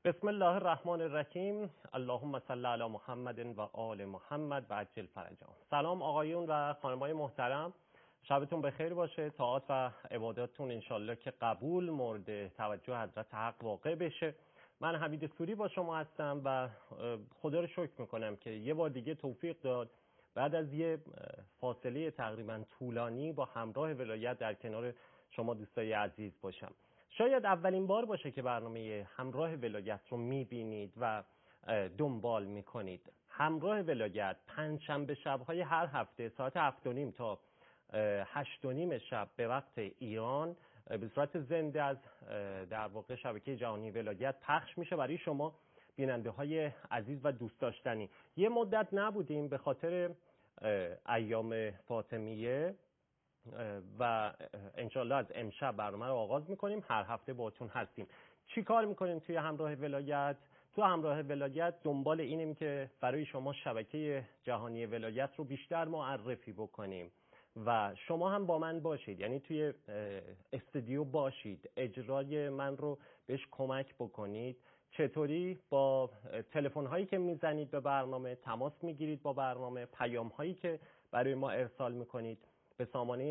بسم الله الرحمن الرحیم. اللهم صل علی محمد و آل محمد و عجل فرجهم. سلام آقایون و خانم‌های محترم، شبتون بخیر باشه. طاعات و عباداتتون انشالله که قبول مورد توجه حضرت حق واقع بشه. من حمید سوری با شما هستم و خدا رو شکر میکنم که یه بار دیگه توفیق داد بعد از یه فاصله تقریبا طولانی با همراه ولایت در کنار شما دوستای عزیز باشم. شاید اولین بار باشه که برنامه همراه ولایت رو میبینید و دنبال میکنید. همراه ولایت پنجشنبه شب‌های هر هفته ساعت 7:30 تا 8:30 شب به وقت ایران به صورت زنده از در واقع شبکه جهانی ولایت پخش میشه برای شما بیننده های عزیز و دوست داشتنی. یه مدت نبودیم به خاطر ایام فاطمیه و انشالله از امشب برنامه رو آغاز میکنیم. هر هفته باهاتون هستیم. چی کار میکنیم توی همراه ولایت؟ تو همراه ولایت دنبال اینیم که برای شما شبکه جهانی ولایت رو بیشتر معرفی بکنیم و شما هم با من باشید، یعنی توی استودیو باشید، اجرای من رو بهش کمک بکنید. چطوری؟ با تلفن هایی که میزنید به برنامه، تماس میگیرید با برنامه، پیام هایی که برای ما ارسال میکنید به سامانه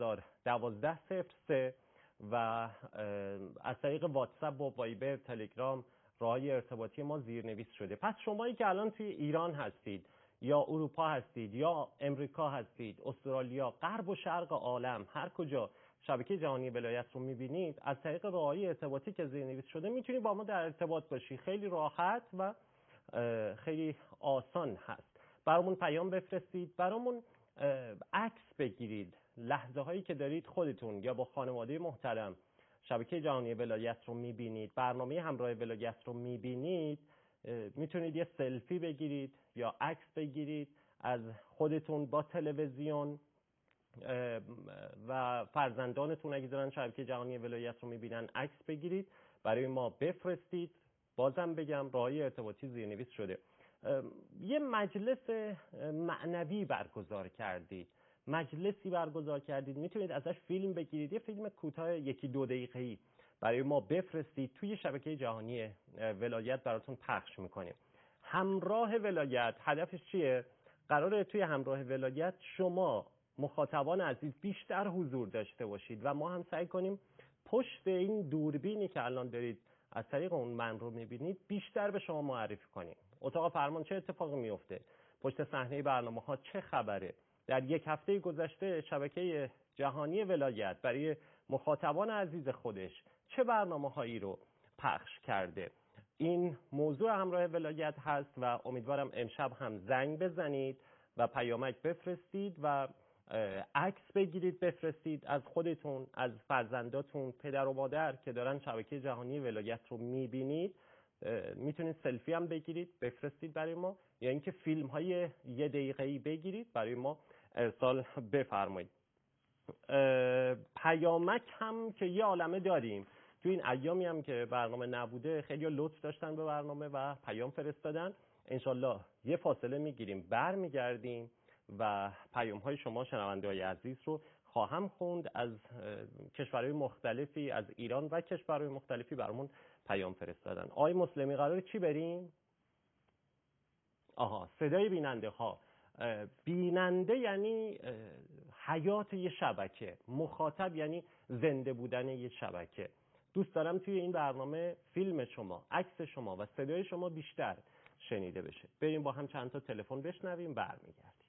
301203 و از طریق واتساپ و وایبر، تلگرام، راههای ارتباطی ما زیرنویس شده. پس شمایی که الان توی ایران هستید یا اروپا هستید یا امریکا هستید، استرالیا، غرب و شرق عالم، هر کجا شبکه جهانی ولایت رو میبینید، از طریق راههای ارتباطی که زیرنویس شده میتونید با ما در ارتباط باشی. خیلی راحت و خیلی آسان هست. برامون پیام بفرستید، برامون عکس بگیرید. لحظه هایی که دارید خودتون یا با خانواده محترم شبکه جهانی ولایت رو میبینید، برنامه همراه ولایت رو میبینید، میتونید یه سلفی بگیرید یا عکس بگیرید از خودتون با تلویزیون و فرزندانتون اگه دارن شبکه جهانی ولایت رو میبینن عکس بگیرید برای ما بفرستید. بازم بگم راهی ارتباطی زیرنویس شده. یه مجلس معنوی برگزار کردید، مجلسی برگزار کردید، میتونید ازش فیلم بگیرید، یه فیلم کوتاه 1-2 دقیقه‌ای برای ما بفرستید، توی شبکه جهانی ولایت براتون پخش میکنیم. همراه ولایت هدفش چیه؟ قراره توی همراه ولایت شما مخاطبان عزیز بیشتر حضور داشته باشید و ما هم سعی کنیم پشت این دوربینی که الان دارید از طریق اون من رو میبینید بیشتر به شما معرفی کنیم. اتاق فرمان چه اتفاقی میفته، پشت صحنه برنامه ها چه خبره. در یک هفته گذشته شبکه جهانی ولایت برای مخاطبان عزیز خودش چه برنامه هایی رو پخش کرده. این موضوع همراه ولایت هست و امیدوارم امشب هم زنگ بزنید و پیامک بفرستید و عکس بگیرید بفرستید از خودتون، از فرزنداتون، پدر و مادر که دارن شبکه جهانی ولایت رو میبینید. میتونید سلفی هم بگیرید بفرستید برای ما، یا اینکه فیلم های 1 دقیقه‌ای بگیرید برای ما ارسال بفرمایید. پیامک هم که یه عالمه داریم. تو این ایامی هم که برنامه نبوده خیلی لطف داشتن به برنامه و پیام فرستادن. انشالله یه فاصله میگیریم برمیگردیم و پیام های شما شنونده های عزیز رو خواهم خوند. از کشورهای مختلفی، از ایران و کشورهای مختلفی برامون پیام فرستادن. آقای مسلمی قراره چی بریم؟ صدای بیننده ها. بیننده یعنی حیات یه شبکه، مخاطب یعنی زنده بودن یه شبکه. دوست دارم توی این برنامه فیلم شما، عکس شما و صدای شما بیشتر شنیده بشه. بریم با هم چند تا تلفن بشنویم برمیگردیم.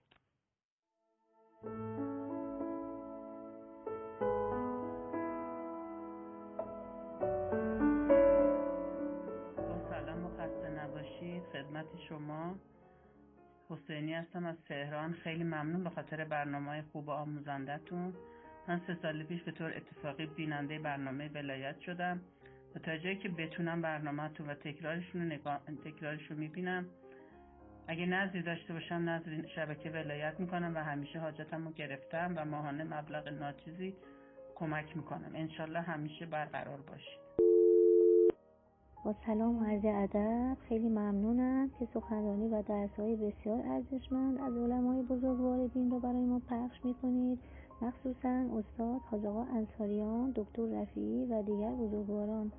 سلام و خسته نباشید. خدمت شما حسینی هستم از تهران. خیلی ممنون به خاطر برنامه‌های خوب و آموزنده‌تون. من 3 سال پیش به طور اتفاقی بیننده برنامه ولایت شدم و تا جایی که بتونم برنامه‌تون و تکرارش رو میبینم. اگه نظری داشته باشم نظری شبکه ولایت میکنم و همیشه حاجتمو گرفتم و ماهانه مبلغ ناچیزی کمک میکنم. انشالله همیشه برقرار باشید. با سلام و عرض ادب، خیلی ممنونم که سخنرانی و درس‌های بسیار ارزشمند از علمای بزرگوار دین رو برای ما پخش می‌کنید، مخصوصاً استاد حاج آقا انصاریان، دکتر رفیعی و دیگر بزرگواران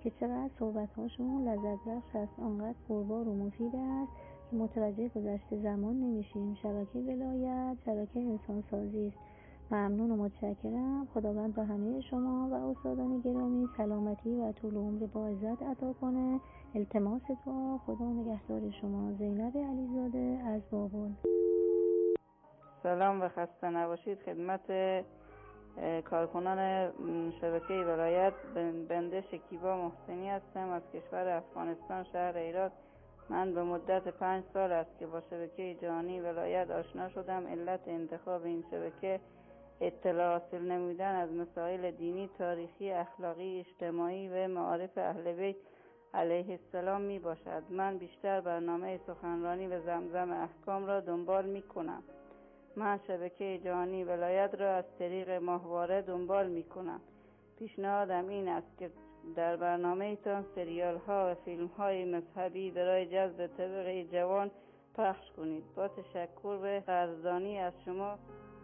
که چقدر صحبت‌هاشون لذت بخش است، آنقدر پربار و مفید است که متوجه گذشته زمان نمیشیم. شبکه ولایت شبکه انسانسازی است. ممنون و متشکرم. خداوند به همه شما و استادان گرامی سلامتی و طول عمر با عزت عطا کنه. التماس دعا. خدا نگهدار شما. زینب علیزاده از بابل. سلام و خسته نباشید. خدمت کارکنان شبکه ولایت. بنده شکیبا محسنی هستم از کشور افغانستان، شهر هرات. من به مدت 5 سال است که با شبکه جهانی ولایت آشنا شدم. علت انتخاب این شبکه اطلاع حاصل نمودن از مسائل دینی، تاریخی، اخلاقی، اجتماعی و معارف اهل بیت علیه السلام می باشد. من بیشتر برنامه سخنرانی و زمزم احکام را دنبال می کنم. من شبکه جهانی ولایت را از طریق ماهواره دنبال می کنم. پیشنهادم این است که در برنامه تان سریال ها و فیلم های مذهبی برای جذب طبقه جوان پخش کنید. با تشکر به قدردانی از شما.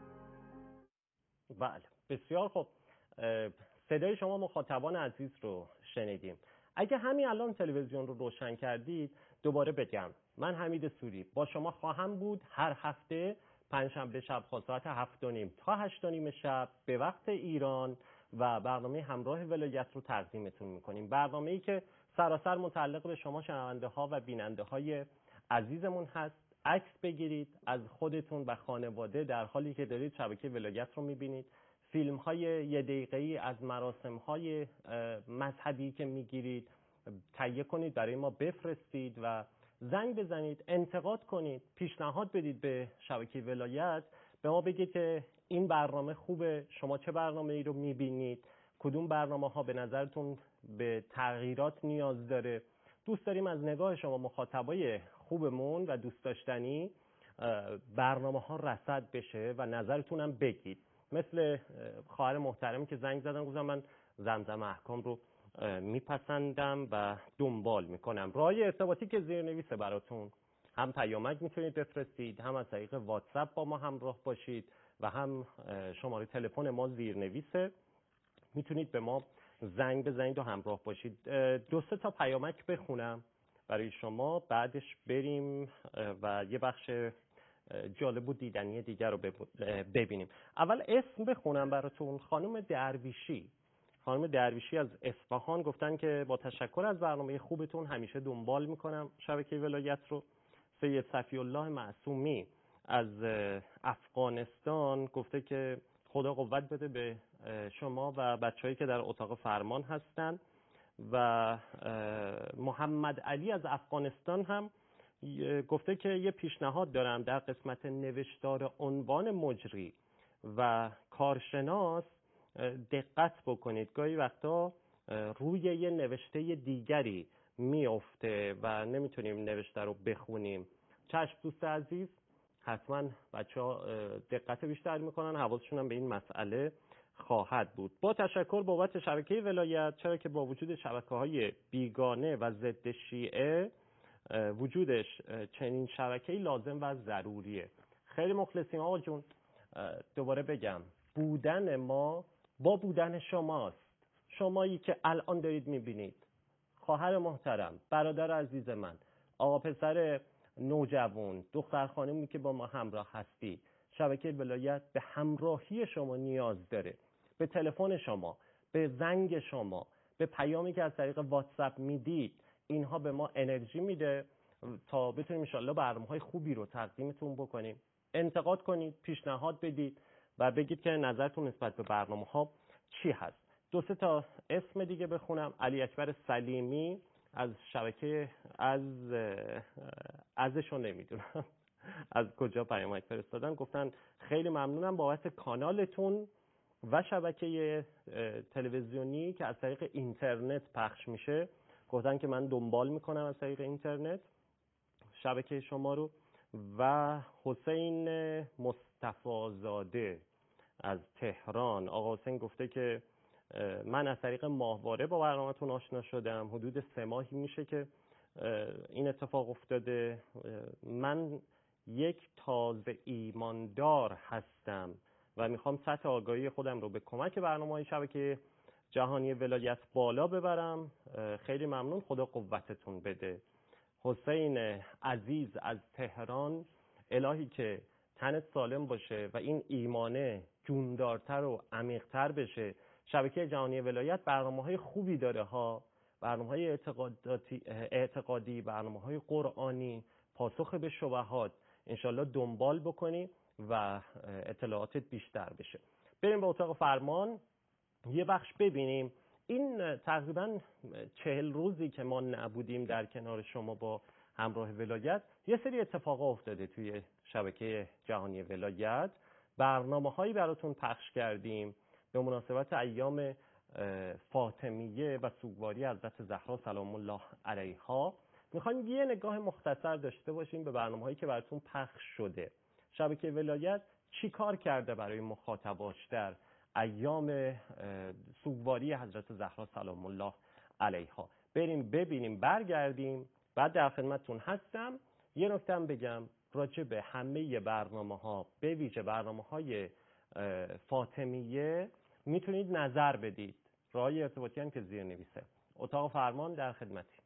بله، بسیار خوب. صدای شما مخاطبان عزیز رو شنیدیم. اگه همین الان تلویزیون رو روشن کردید، دوباره بگم من حمید سوری با شما خواهم بود هر هفته پنجشنبه شب ساعت 7:30 تا 8:30 شب به وقت ایران و برنامه همراه ولایت رو تقدیمتون میکنیم. برنامه‌ای که سراسر متعلق به شما شنونده ها و بیننده های عزیزمون هست. عکس بگیرید از خودتون و خانواده در حالی که دارید شبکه ولایت رو میبینید. فیلم های 1 دقیقه‌ای از مراسم های مذهبی که میگیرید تهیه کنید، برای ما بفرستید و زنگ بزنید، انتقاد کنید، پیشنهاد بدید به شبکه ولایت. به ما بگید که این برنامه خوبه، شما چه برنامه‌ای رو میبینید، کدوم برنامه‌ها به نظرتون به تغییرات نیاز داره. دوست داریم از نگاه شما مخاطبای خوبمون و دوست داشتنی برنامه‌ها رصد بشه و نظرتون هم بگید. مثل خواهر محترمی که زنگ زدن گفتم من زمزم احکام رو میپسندم و دنبال میکنم. راه ارتباطی که زیرنویسه براتون، هم پیامک میتونید بفرستید، هم از طریق واتساپ با ما همراه باشید و هم شماره تلفن ما زیرنویسه، میتونید به ما زنگ بزنید و همراه باشید. 2-3 تا پیامک بخونم برای شما، بعدش بریم و یه بخش جالب و دیدنی دیگر رو ببینیم. اول اسم بخونم براتون. خانم درویشی از اصفهان گفتن که با تشکر از برنامه خوبتون همیشه دنبال میکنم شبکه ولایت رو. سید صفی الله معصومی از افغانستان گفته که خدا قوت بده به شما و بچه‌هایی که در اتاق فرمان هستن. و محمد علی از افغانستان هم گفته که یه پیشنهاد دارم در قسمت نوشتار عنوان مجری و کارشناس دقت بکنید. گاهی وقتا روی یه نوشته دیگری میافته و نمیتونیم نوشته رو بخونیم. چشم دوست عزیز، حتما بچه‌ها دقت بیشتر میکنن، حواسشون هم به این مسئله خواهد بود. با تشکر بابت شبکه ولایت، چرا که با وجود شبکه‌های بیگانه و ضد شیعه وجودش چنین شبکه‌ای لازم و ضروریه. خیلی مخلصیم آقا جون. دوباره بگم بودن ما با بودن شماست. شمایی که الان دارید میبینید، خواهر محترم، برادر عزیز من، آقا پسر نوجوان، دختر خانمی که با ما همراه هستی، شبکه ولایت به همراهی شما نیاز داره. به تلفن شما، به زنگ شما، به پیامی که از طریق واتساپ میدید، اینها به ما انرژی میده تا بتونیم انشالله برنامه‌های خوبی رو تقدیمتون بکنیم. انتقاد کنید، پیشنهاد بدید و بگید که نظرتون نسبت به برنامه‌ها چی هست. 2-3 تا اسم دیگه بخونم. علی اکبر سلیمی از شبکه ازشو نمیدونم از کجا پیامک فرستادن، گفتن خیلی ممنونم بابت کانالتون و شبکه تلویزیونی که از طریق اینترنت پخش میشه. گفتن که من دنبال میکنم از طریق اینترنت شبکه شما رو. و حسین مصطفی-زاده از تهران، آقا حسین گفته که من از طریق ماهواره با برنامه‌تون آشنا شدم، حدود 3 ماهی میشه که این اتفاق افتاده. من یک تازه ایماندار هستم و میخوام سطح آگاهی خودم رو به کمک برنامه‌های شبکه جهانی ولایت بالا ببرم. خیلی ممنون، خدا قوتتون بده. حسین عزیز از تهران، الهی که تنت سالم باشه و این ایمانه جوندارتر و عمیق‌تر بشه. شبکه جهانی ولایت برنامه‌های خوبی داره ها، برنامه‌های اعتقادی، برنامه‌های قرآنی، پاسخ به شبهات. انشالله دنبال بکنی و اطلاعاتت بیشتر بشه. بریم به اتاق فرمان یه بخش ببینیم. این تقریبا 40 روزی که ما نبودیم در کنار شما با همراه ولایت، یه سری اتفاقا افتاده توی شبکه جهانی ولایت. برنامه‌هایی براتون پخش کردیم به مناسبت ایام فاطمیه و سوگواری حضرت زهرا سلام الله علیها. میخوایم یه نگاه مختصر داشته باشیم به برنامه‌هایی که براتون پخش شده. شبکه ولایت چی کار کرده برای مخاطباش در ایام سوگواری حضرت زهرا سلام الله علیها. بریم ببینیم، برگردیم، بعد در خدمتتون هستم. یه نکته هم بگم راجع به همه برنامه‌ها، به ویژه برنامه‌های فاطمیه میتونید نظر بدید. راهی ارتباطی هم که زیر نویسه. اتاق فرمان در خدمتی.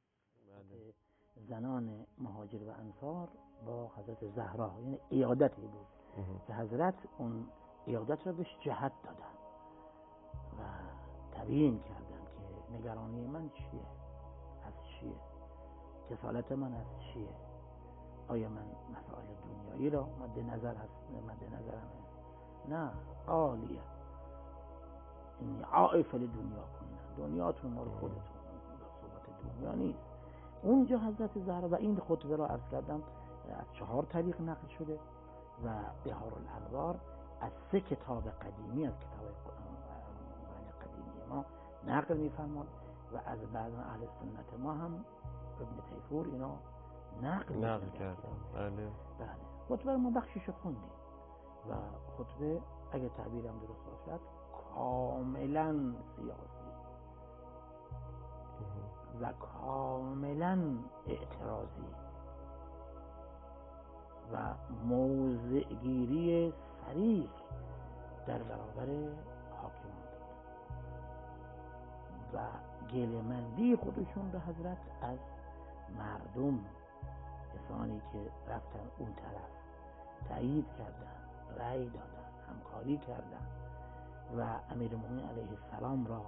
زنان مهاجر و انصار با حضرت زهرا، یعنی عیادتی بود که حضرت اون عیادت را بهش جهت دادن و تبیین کردن که نگرانی من چیه، از چیه، کسالت من از چیه، آیا من مسائل دنیایی را مد نظرم نه، عالیه، این عائف لدنیا کنن، دنیاتون مال خودتون، صحبت دنیا نیست. اونجا حضرت زهرا، و این خطبه را عرض کردم از 4 طریق نقل شده و بهار الانوار از 3 کتاب قدیمی از کتاب قدیمی ما نقل می‌فرماد و از بعض اهل سنت ما هم ابن تیفور اینا نقل کردن. بله. خطبه ما بخشش خوندیم و خطبه اگه تعبیرم درست باشد کاملا سیاسی و کاملا اعتراضی و موضع‌گیری صریح در برابر حاکمان بود و گله‌مندی خودشون به حضرت از مردم، کسانی که رفتن اون طرف تایید کردن، رأی دادن، همکاری کردن و امیرالمومنین علیه السلام را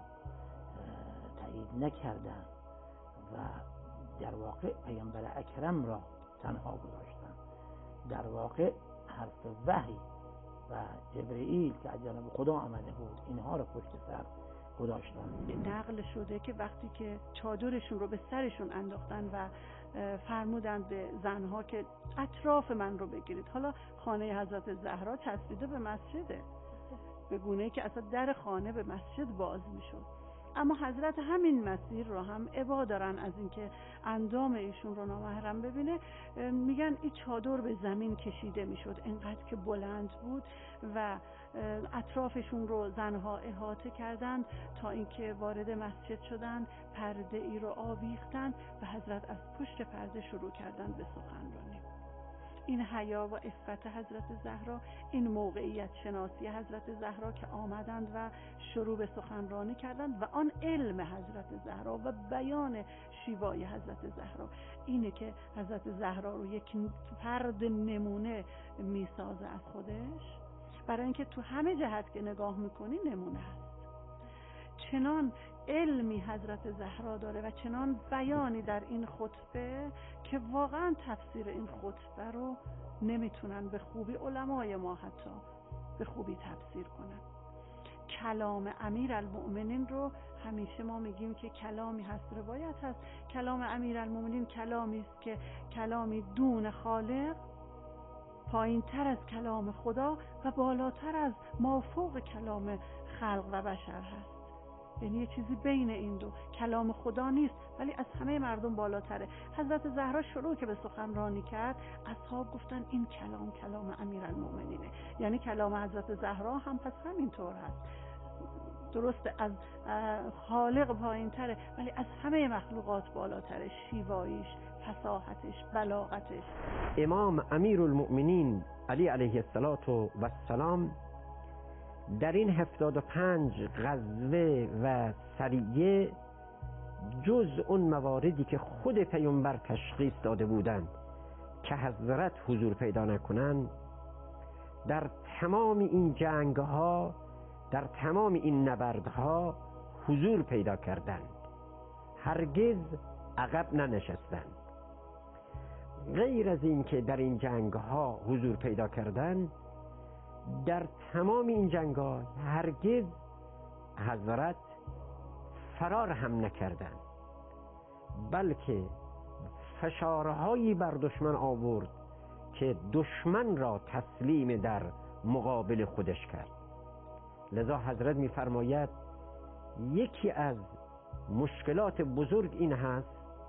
تایید نکردن و در واقع پیامبر اکرم را تنها گذاشتن، در واقع حرف وحی و جبرئیل که از جانب خدا آمده بود اینها را پشت سر گذاشتن. نقل شده که وقتی که چادرشون رو به سرشون انداختن و فرمودند به زنها که اطراف من رو بگیرید. حالا خانه حضرت زهرا چسبیده به مسجده، به گونه‌ای که اصلا در خانه به مسجد باز میشد. اما حضرت همین مسیر رو هم ابا دارن از اینکه اندام ایشون رو نامحرم ببینه. میگن این چادر به زمین کشیده میشد انقدر که بلند بود و اطرافشون رو زنها احاطه کردند تا اینکه وارد مسجد شدن، پرده ای رو آویختن و حضرت از پشت پرده شروع کردن به سخنرانی. این حیا و عفت حضرت زهرا، این موقعیت شناسی حضرت زهرا که آمدند و شروع به سخنرانی کردند و آن علم حضرت زهرا و بیان شیوای حضرت زهرا، اینه که حضرت زهرا رو یک فرد نمونه میسازه از خودش، برای اینکه تو همه جهت که نگاه میکنی نمونه هست. چنان علمی حضرت زهرا داره و چنان بیانی در این خطبه که واقعا تفسیر این خطبه رو نمیتونن به خوبی علمای ما حتی به خوبی تفسیر کنن. کلام امیرالمؤمنین رو همیشه ما میگیم که کلامی هست، روایت هست کلام امیرالمؤمنین کلامی است که کلامی دون خالق، پایین تر از کلام خدا و بالاتر از مافوق کلام خلق و بشر هست. یعنی یه چیزی بین این دو، کلام خدا نیست ولی از همه مردم بالاتره. حضرت زهرا شروع که به سخنرانی کرد، اصحاب گفتن این کلام امیرالمؤمنینه، یعنی کلام حضرت زهرا هم پس همینطور هست، درسته از خالق پایین تره ولی از همه مخلوقات بالاتره، شیواییش، فصاحتش، بلاغتش. امام امیرالمؤمنین علی علیه السلام در این 75 غزوه و سریه جز اون مواردی که خود پیامبر تشخیص داده بودند که حضرت حضور پیدا نکنند، در تمام این جنگ ها، در تمام این نبردها حضور پیدا کردند، هرگز عقب ننشستند. غیر از این که در این جنگ ها حضور پیدا کردند، در تمام این جنگ ها هرگز حضرت فرار هم نکردند، بلکه فشارهایی بر دشمن آورد که دشمن را تسلیم در مقابل خودش کرد. لذا حضرت می‌فرماید یکی از مشکلات بزرگ این هست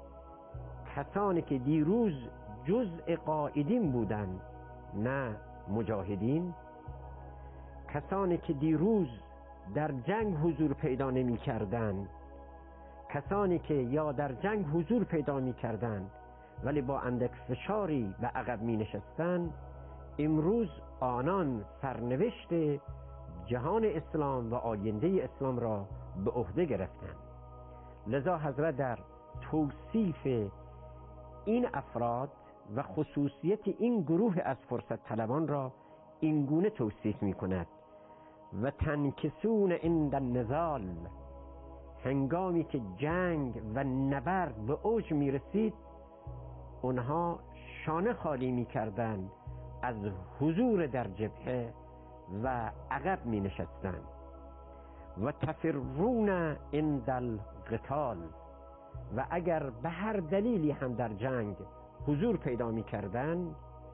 کسانی که دیروز جزء قائدین بودند نه مجاهدین، کسانی که دیروز در جنگ حضور پیدا نمی کردند، کسانی که یا در جنگ حضور پیدا می کردند ولی با اندک فشاری به عقب می نشستند، امروز آنان سرنوشت جهان اسلام و آینده اسلام را به عهده گرفتند. لذا حضرت در توصیف این افراد و خصوصیت این گروه از فرصت طلبان را این گونه توصیف می کند: و تنکسون عند النزال، هنگامی که جنگ و نبرد به اوج می رسید اونها شانه خالی می کردند از حضور در جبهه و عقب می نشستند. و تفرون عند القتال، و اگر به هر دلیلی هم در جنگ حضور پیدا می کردند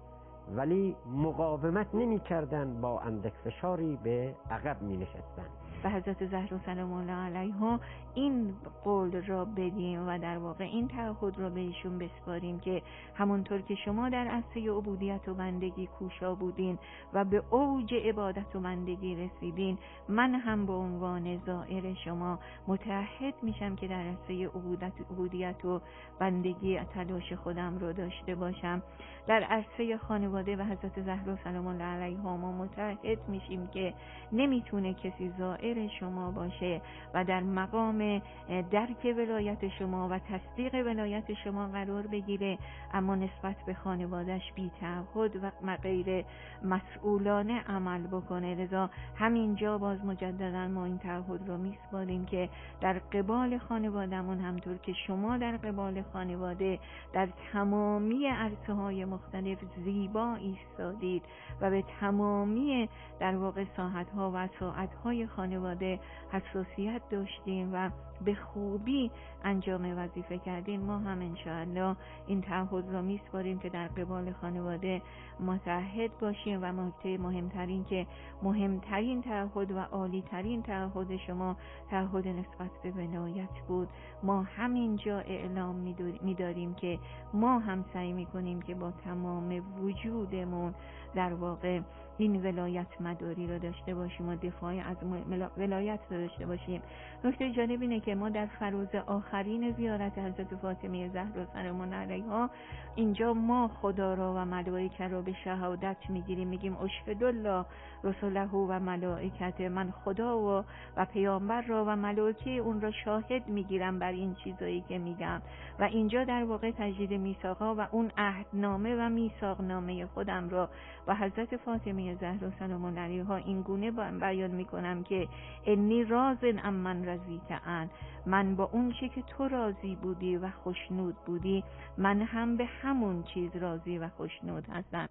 ولی مقاومت نمی کردند، با اندک فشاری به عقب می نشستند. و حضرت زهرا سلام الله علیها این قول را بدیم و در واقع این تعهد را بهشون بسپاریم که همونطور که شما در عرصه عبودیت و بندگی کوشا بودین و به اوج عبادت و بندگی رسیدین، من هم به عنوان زائر شما متعهد میشم که در عرصه عبودیت و بندگی تلاش خودم رو داشته باشم. در عرصه خانواده و حضرت زهرا سلام الله علیها ما متعهد میشیم که نمیتونه کسی زائر شما باشه و در مقام درک ولایت شما و تصدیق ولایت شما قرار بگیره اما نسبت به خانوادهش بی تعهد و غیر مسئولانه عمل بکنه. لذا همینجا باز مجددا ما این تعهد رو میسپاریم که در قبال خانوادهمون همطور که شما در قبال خانواده در تمامی عرصه های مختلف زیبا ایستادید و به تمامی در واقع ساحت‌ها و ساعت‌های خانواده حساسیت داشتیم و به خوبی انجام وظیفه کردیم، ما هم انشاءالله این تعهد را میسپاریم که در قبال خانواده متعهد باشیم و نکته مهمترین که مهمترین تعهد و عالیترین تعهد شما تعهد نسبت به ولایت بود. ما همینجا اعلام می‌داریم که ما هم سعی می‌کنیم که با تمام وجودمون در واقع این ولایت مداری را داشته باشیم و دفاع از ولایت را داشته باشیم. نکته جالب اینه که ما در فراز آخرین زیارت حضرت فاطمه زهرا سلام الله علیها اینجا ما خدا را و ملائکه را به شهادت میگیریم، میگیم اشهد الله رسوله و ملائکته، من خدا و پیامبر را و ملائکه اون را شاهد میگیرم بر این چیزایی که میگم. و اینجا در واقع تجدید میثاقا و اون عهدنامه و میثاقنامه خودم را و حضرت فاطمه زهرا سلام الله علیها این گونه بیان میکنم که انی راضٍ عمن رضیت عن، من با اون چی که تو راضی بودی و خوشنود بودی من هم به همون چیز راضی و خوشنود هستم.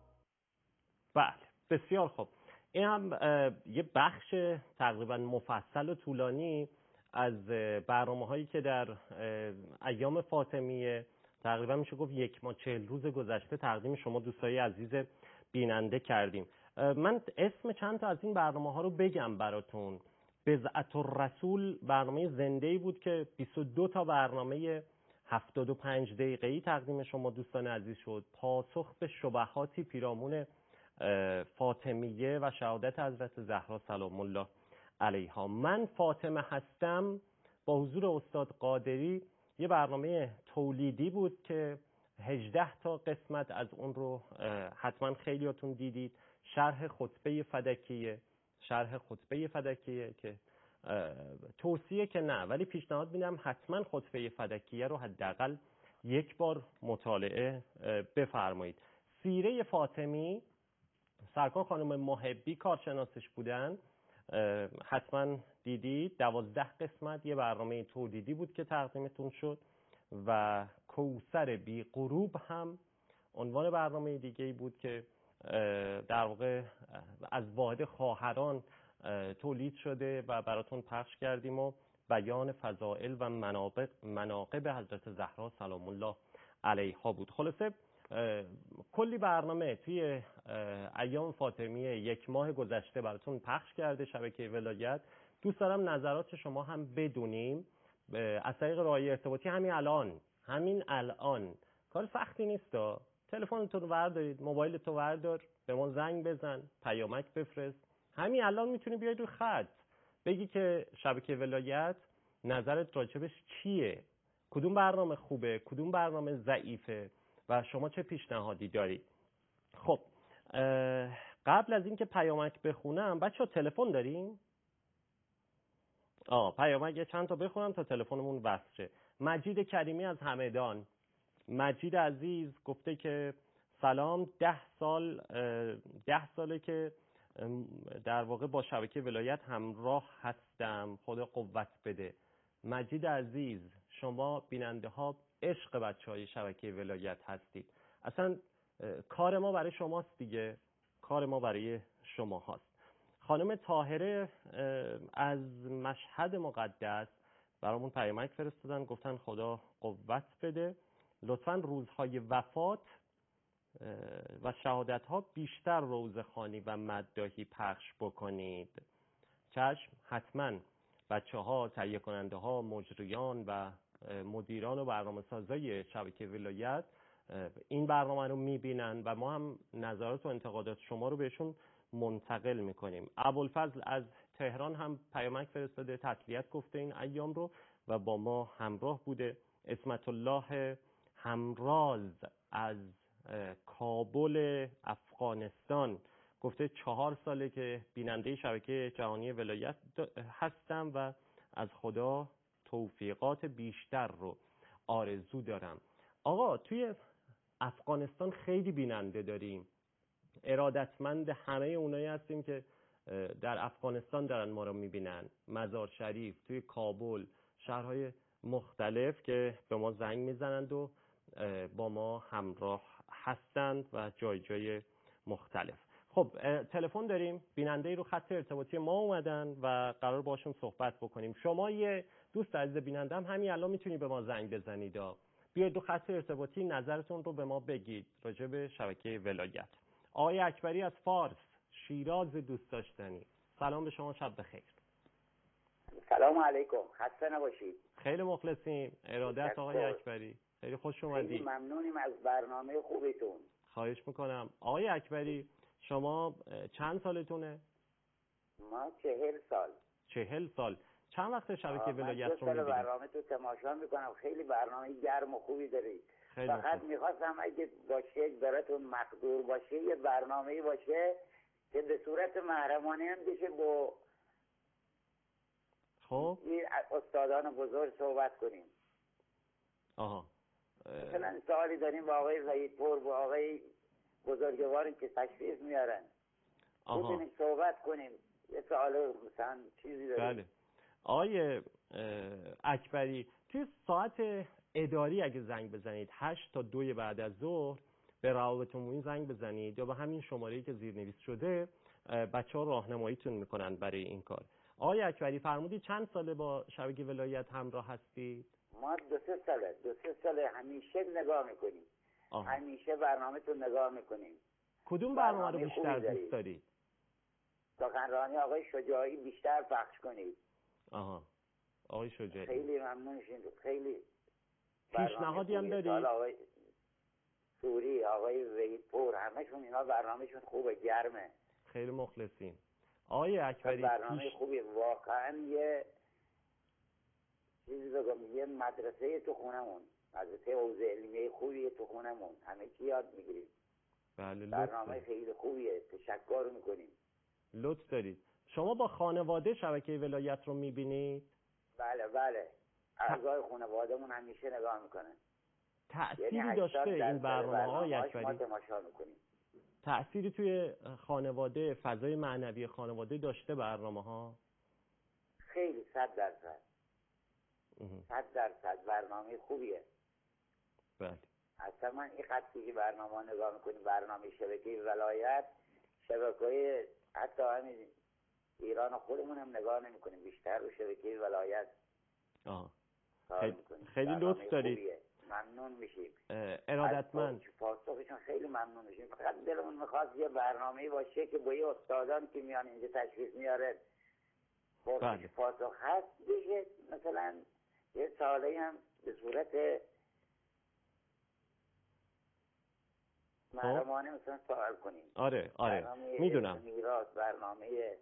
بله، بسیار خوب. این هم یه بخش تقریبا مفصل و طولانی از برنامه هایی که در ایام فاطمیه تقریبا میشه گفت 1 ماه 40 روز گذشته تقدیم شما دوستای عزیز بیننده کردیم. من اسم چند تا از این برنامه ها رو بگم براتون. بضعة الرسول برنامه زنده‌ای بود که 22 تا برنامه 75 دقیقه‌ای تقدیم شما دوستان عزیز شد. پاسخ به شبهاتی پیرامون فاطمیه و شهادت حضرت زهرا سلام الله علیها. من فاطمه هستم با حضور استاد قادری یه برنامه تولیدی بود که 18 تا قسمت از اون رو حتما خیلیاتون دیدید. شرح خطبه فدکیه، شرح خطبه فدکیه که توصیه که نه، ولی پیشنهاد میدم حتما خطبه فدکیه رو حداقل یک بار مطالعه بفرمایید. سیره فاطمی، سرکار خانم محبی کارشناسش بودن، حتما دیدید. 12 قسمت یه برنامه تولیدی بود که تقدیمتون شد و کوثر بی غروب هم عنوان برنامه دیگه‌ای بود که در واقع از واحد خواهران تولید شده و براتون پخش کردیم و بیان فضائل و مناقب حضرت زهرا سلام الله علیها بود. خلاصه کلی برنامه توی ایام فاطمیه یک ماه گذشته براتون پخش کرده شبکه ولایت. دوست دارم نظرات شما هم بدونیم از طریق راههای ارتباطی. همین الان کار سختی نیست، تلفنتون وردارید، موبایلتو وردار، به ما زنگ بزن، پیامک بفرست. همین الان میتونی بیاید رو خط بگی که شبکه ولایت نظرت راجبش چیه، کدوم برنامه خوبه، کدوم برنامه ضعیفه و شما چه پیشنهادی دارید. خب قبل از اینکه پیامک بخونم، بچه‌ها تلفن داریم؟ پیامک چند تا بخونم تا تلفنمون وصل شه. مجید کریمی از همدان. مجید عزیز گفته که سلام، 10 ساله که در واقع با شبکه ولایت همراه هستم، خدا قوت بده. مجید عزیز، شما بیننده ها عشق بچهای شبکه ولایت هستید. اصلا کار ما برای شماست دیگه، کار ما برای شما هست. خانم طاهره از مشهد مقدس برامون پیامک فرستادن، گفتن خدا قوت بده، لطفاً روزهای وفات و شهادت ها بیشتر روزخوانی و مداحی پخش بکنید. چشم، حتما بچه ها، تهیه کننده ها، مجریان و مدیران و برنامه سازای شبکه ولایت این برنامه رو میبینن و ما هم نظرات و انتقادات شما رو بهشون منتقل میکنیم. ابوالفضل از تهران هم پیامک فرستاده، تسلیت گفته این ایام رو و با ما همراه بوده. اسمت الله همراز از کابل افغانستان گفته 4 ساله که بیننده شبکه جهانی ولایت هستم و از خدا توفیقات بیشتر رو آرزو دارم. آقا توی افغانستان خیلی بیننده داریم، ارادتمند همه اونایی هستیم که در افغانستان دارن ما رو میبینن. مزار شریف، توی کابل، شهرهای مختلف که به ما زنگ میزنند و با ما همراه هستند و جای مختلف. خب تلفن داریم، بیننده رو خط ارتباطی ما اومدن و قرار باشون صحبت بکنیم. شما یه دوست عزیز بیننده هم همین الان میتونی به ما زنگ بزنید، بیاید رو خط ارتباطی نظرتون رو به ما بگید راجع به شبکه ولایت. آقای اکبری از فارس، شیراز دوست داشتنی، سلام به شما، شب بخیر. سلام علیکم، خسته نباشید. خیلی مخلصیم، ارادت آقای اکبری، خیلی خوش اومدید. خیلی ممنونیم از برنامه خوبتون. خواهش میکنم. آقای اکبری شما چند سالتونه؟ ما 40 سال. 40 سال. چند وقت شبکه ولایت رو میبینید؟ برنامه تو تماشا میکنم، خیلی برنامه گرم و خوبی دارید. فقط میخواستم اگه باشه براتون مقدور باشه یه برنامه‌ای باشه که به صورت محرمانه هم بشه با استادان بزرگ صحبت کنیم. مثلا سوالی داریم با آقای زهیدپور، با آقای بزرگواری که تشریف میارن، ببینیم صحبت کنیم. یه سوال مثلا چیزی داریم. بله. آقای اکبری، توی ساعت اداری اگه زنگ بزنید 8 تا 2 بعد از ظهر به روابط عمومی زنگ بزنید یا به همین شماره‌ای که زیرنویس شده، بچه‌ها راهنماییتون میکنن برای این کار. آقای اکبری فرمودید چند ساله با شبکه ولایت همراه هستید؟ ما 2-3 ساله همیشه نگاه میکنیم. همیشه برنامه‌تون نگاه میکنیم. کدوم برنامه رو بیشتر دوست دارید؟ سخنرانی آقای شجاعی بیشتر پخش کنید. آقای شجاعی خیلی ممنون شید. خیلی پیشنهادی هم دارید؟ آقای سوری، آقای زهیدپور، همشون اینا برنامهشون خوبه، گرمه. خیلی مخلصیم. آقای اکبری برنامه خوبی، واقعا یه چیزی بگم، یه مدرسه تو خونمون، مدرسه حوزه علمیه خوبیه تو خونمون، همه چی یاد میگیریم. بله، برنامه خیلی خوبیه، تشکر میکنیم. لطف دارید. شما با خانواده شبکه ولایت رو میبینید؟ بله اعضای خانواده‌مون همیشه نگاه میکنن. تأثیری داشته این برنامه‌های اکبری؟ ما تماشا میکنیم. تأثیری توی خانواده، فضای معنوی خانواده داشته برنامه‌ها؟ خیلی 100%. 100% برنامه خوبیه. بله. اصلا من این خطی که برنامه نگاه میکنیم، برنامه شبکه ولایت، شبکه‌های حتی همین ایران خودمون هم نگاه نمیکنیم، بیشتر رو شبکه ولایت خیلی لطف دارید. ممنون میشیم. ارادتمند. پاسخشون خیلی ممنون میشیم. فقط دلمون میخواست یه برنامه‌ای باشه که با یه استادان که میان اینجا تشریف میاره پاسخ هست بشه، مثلا یه سوالی هم به صورت محرمانه مثلا سوال کنیم. آره میدونم. برنامه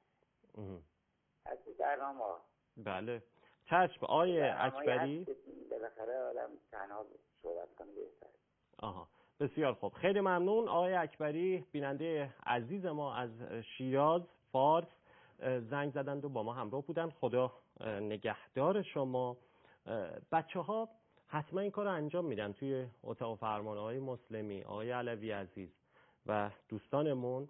هستی برنامه. بله چشم. آیه اکبری بالاخره آدم تنها صحبت کنه بهتره. بسیار خوب، خیلی ممنون. آقای اکبری بیننده عزیز ما از شیراز فارس زنگ زدند و با ما همراه بودن. خدا نگهدار شما. بچه ها حتما این کار رو انجام میدن توی اتاق فرمانه های مسلمی. آقای علوی عزیز و دوستانمون،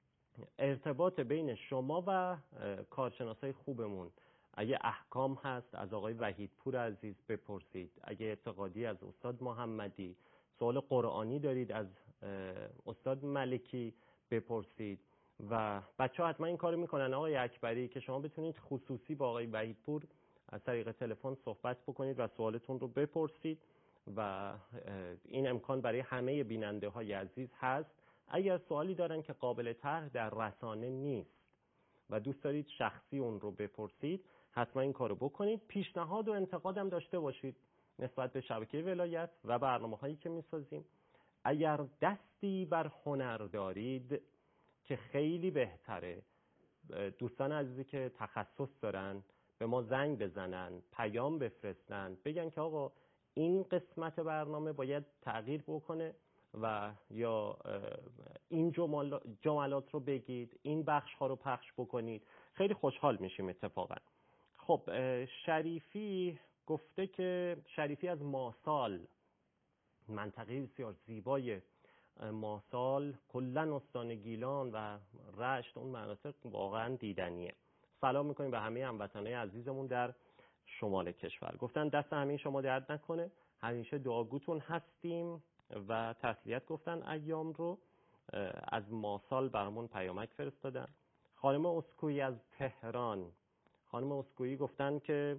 ارتباط بین شما و کارشناسای خوبمون، اگه احکام هست از آقای وحیدپور عزیز بپرسید، اگه اعتقادی از استاد محمدی، سوال قرآنی دارید از استاد ملکی بپرسید. و بچه ها حتما این کارو میکنن آقای اکبری که شما بتونید خصوصی با آقای وحیدپور از طریق تلفن صحبت بکنید و سوالتون رو بپرسید و این امکان برای همه بیننده های عزیز هست. اگر سوالی دارن که قابل طرح در رسانه نیست و دوست دارید شخصی اون رو بپرسید، حتما این کارو بکنید. پیشنهاد و انتقادم داشته باشید نسبت به شبکه ولایت و برنامه‌هایی که می‌سازیم. اگر دستی بر هنر دارید که خیلی بهتره، دوستان عزیزی که تخصص دارن به ما زنگ بزنن، پیام بفرستن، بگن که آقا این قسمت برنامه باید تغییر بکنه و یا این جملات رو بگید، این بخش ها رو پخش بکنید. خیلی خوشحال میشیم اتفاقا. خب شریفی گفته که شریفی از ماسال، منطقه بسیار زیبای ماسال، کلن استان گیلان و رشت، اون مناطق واقعا دیدنیه. سلام میکنیم به همه هموطنای عزیزمون در شمال کشور. گفتن دست همین شما درد نکنه، همیشه دعاگوتون هستیم و تسلیت گفتن ایام رو. از ماسال برامون پیامک فرستادن. خانم اسکویی از تهران، خانم اسکویی گفتن که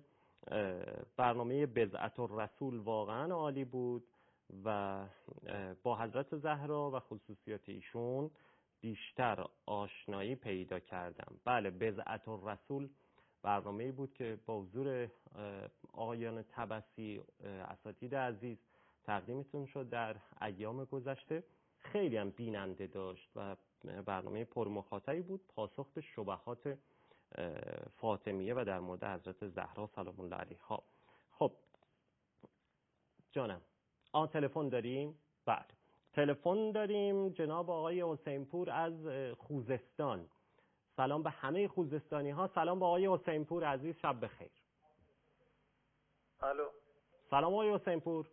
برنامه بضعت الرسول واقعا عالی بود و با حضرت زهرا و خصوصیات ایشون بیشتر آشنایی پیدا کردم. بله، بضعت الرسول برنامه‌ای بود که با حضور آقایان طبسی اساتید عزیز تقدیمتون شد در ایام گذشته. خیلی هم بیننده داشت و برنامه پرمخاطبی بود، پاسخ به شبهات فاطمیه و در مورد حضرت زهرا سلام الله علیها. خب جانم، تلفن داریم؟ بله تلفن داریم. جناب آقای حسین پور از خوزستان. سلام به همه خوزستانی ها. سلام به آقای حسین پور عزیز، شب بخیر. الو. سلام آقای حسین پور.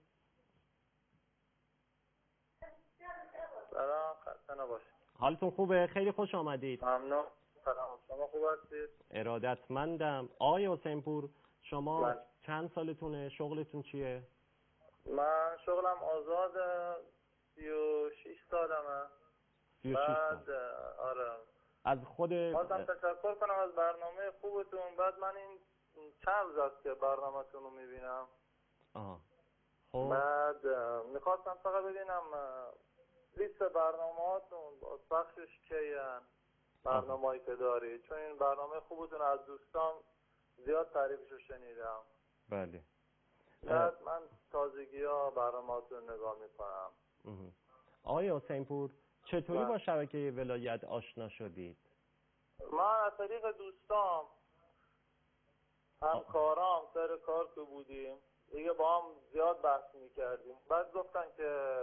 سلام، خسته نباشید. حالتون خوبه؟ خیلی خوش آمدید. ممنون. سلام، شما خوب هستید؟ ارادتمندم. آقای حسین پور شما چند سالتونه؟ شغلتون چیه؟ من شغلم آزاد، 36 سالمه. 36 بعد سال. آره. از خود خواستم تشکر کنم از برنامه خوبتون. بعد من این چند روز است که برنامه‌تون رو میبینم. خب بعد میخواستم فقط ببینم لیست برنامه‌هاتون با بخشش کیان، برنامه‌ای که دارید، چون این برنامه خوبتون از دوستان زیاد تعریفشو شنیدم. بله. بعد من تازگی‌ها برنامه‌هاتون نگاه میکنم. آقای حسین پور چطوری با شبکه ولایت آشنا شدید؟ من از طریق دوستام، همکارام سر کار که بودیم دیگه با هم زیاد بحث میکردیم. بعد گفتن که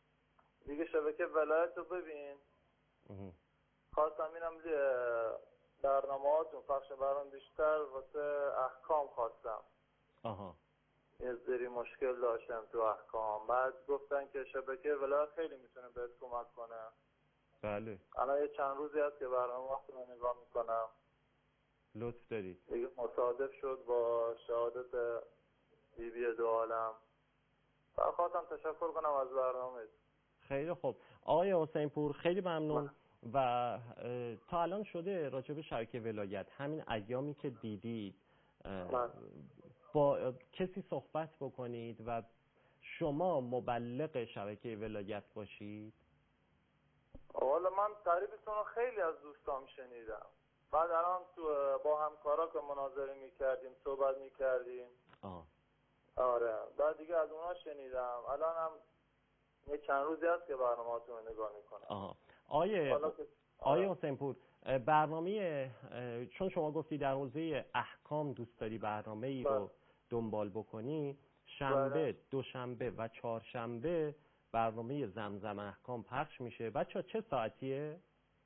دیگه شبکه ولایت رو ببین. خواستم اینم برنامه‌هاتون پخش برنامه بیشتر واسه احکام خواستم. یه سری مشکل داشتم تو احکام، بعد گفتن که شبکه ولایت خیلی میتونه بهت کمک کنه. بله. الان یه چند روزی هست که برنامه‌هاتون رو نگاه میکنم. لطف دارید. دیگه مصادف شد با شهادت بیبی دو عالم. خواستم تشکر کنم از برنامه. خیلی خوب آقای حسین پور، خیلی ممنون. و تا الان شده راجع به شبکه ولایت همین ایامی که دیدید با کسی صحبت بکنید و شما مبلغ شبکه ولایت باشید؟ والا من تعریفتون رو خیلی از دوستام شنیدم. بعد الان تو با همکارا که مناظره میکردیم صحبت میکردیم. آره بعد دیگه از اونا شنیدم. الان هم یه چند روزی هست که برنامه‌تون رو نگاه میکنم. آیه حسین پور، برنامه چون شما گفتی در حوزه احکام دوست داری برنامه ای رو دنبال بکنی، شنبه، دوشنبه و چهارشنبه برنامه زمزم احکام پخش میشه. بچه چه ساعتیه؟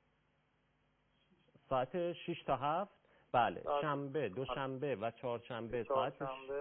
ساعت 6 تا 7. بله شنبه، دوشنبه و چهارشنبه ساعت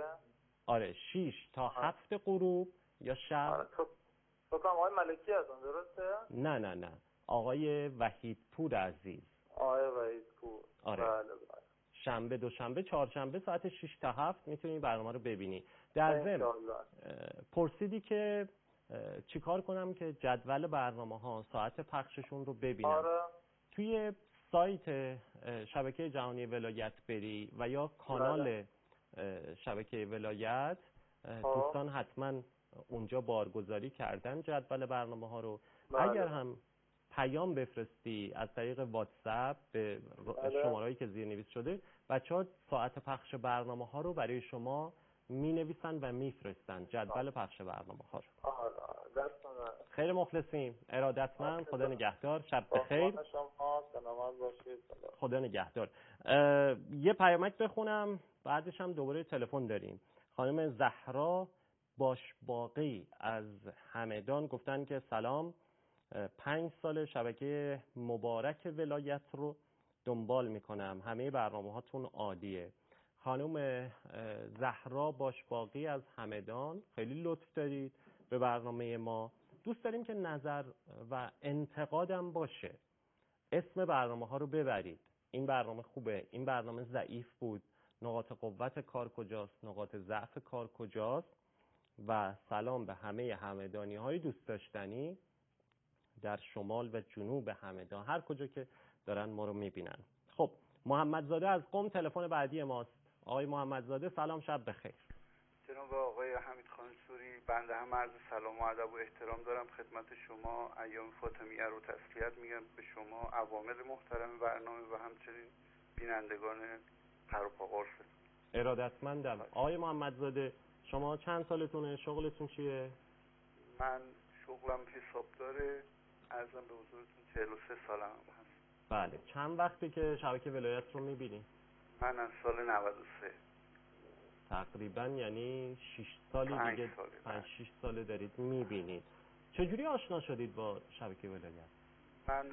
6 تا 7 غروب یا شب. تو کام آقای ملکی هستن درسته؟ نه آقای وحید پور عزیز. آقای وحید پور. آره. بله. شنبه، دوشنبه، چهارشنبه ساعت 6 تا 7 میتونی برنامه رو ببینی. در ضمن پرسیدی که چیکار کنم که جدول برنامه‌ها ساعت پخششون رو ببینم. آره. توی سایت شبکه جهانی ولایت بری و یا کانال شبکه ولایت دوستان حتما اونجا بارگذاری کردن جدول برنامه‌ها رو. اگر هم پیام بفرستی از طریق واتساپ به شمارهایی که زیرنویس شده، بچه‌ها ساعت پخش برنامه‌ها رو برای شما می‌نویسن و می‌فرستن جدول پخش برنامه‌ها رو. خیلی مخلصیم. ارادتمند. خدا نگهدار. شب بخیر. خدا نگهدار. یه پیامک بخونم بعدش هم دوباره تلفن داریم. خانم زهرا باشباقی از همدان گفتن که سلام، 5 سال شبکه مبارک ولایت رو دنبال میکنم، همه برنامه هاتون عالیه. خانم زهرا باشباقی از همدان، خیلی لطف دارید به برنامه ما. دوست داریم که نظر و انتقادم باشه، اسم برنامه ها رو ببرید. این برنامه خوبه، این برنامه ضعیف بود، نقاط قوت کار کجاست، نقاط ضعف کار کجاست. و سلام به همه همدانی های دوست داشتنی در شمال و جنوب همدان، هر کجا که دارن ما رو میبینن. خب محمدزاده از قم تلفن بعدی ماست. آقای محمدزاده سلام، شب بخیر. جناب آقای حمید خان سوری، بنده هم عرض سلام و ادب و احترام دارم خدمت شما. ایام فاطمیه رو تسلیت میگم به شما، عوامل محترم برنامه و همچنین بینندگان پر و پا قرص. ارادتمندم. آقای محمدزاده شما چند سالتونه؟ شغلتون چیه؟ من شغلم حسابداره، عرضم به حضورتون 43 سالم هست. بله. چند وقتی که شبکه ولایت رو میبینی؟ من از سال 93 تقریبا، یعنی 6 سالی دیگه، 5-6 ساله دارید میبینید. چجوری آشنا شدید با شبکه ولایت؟ من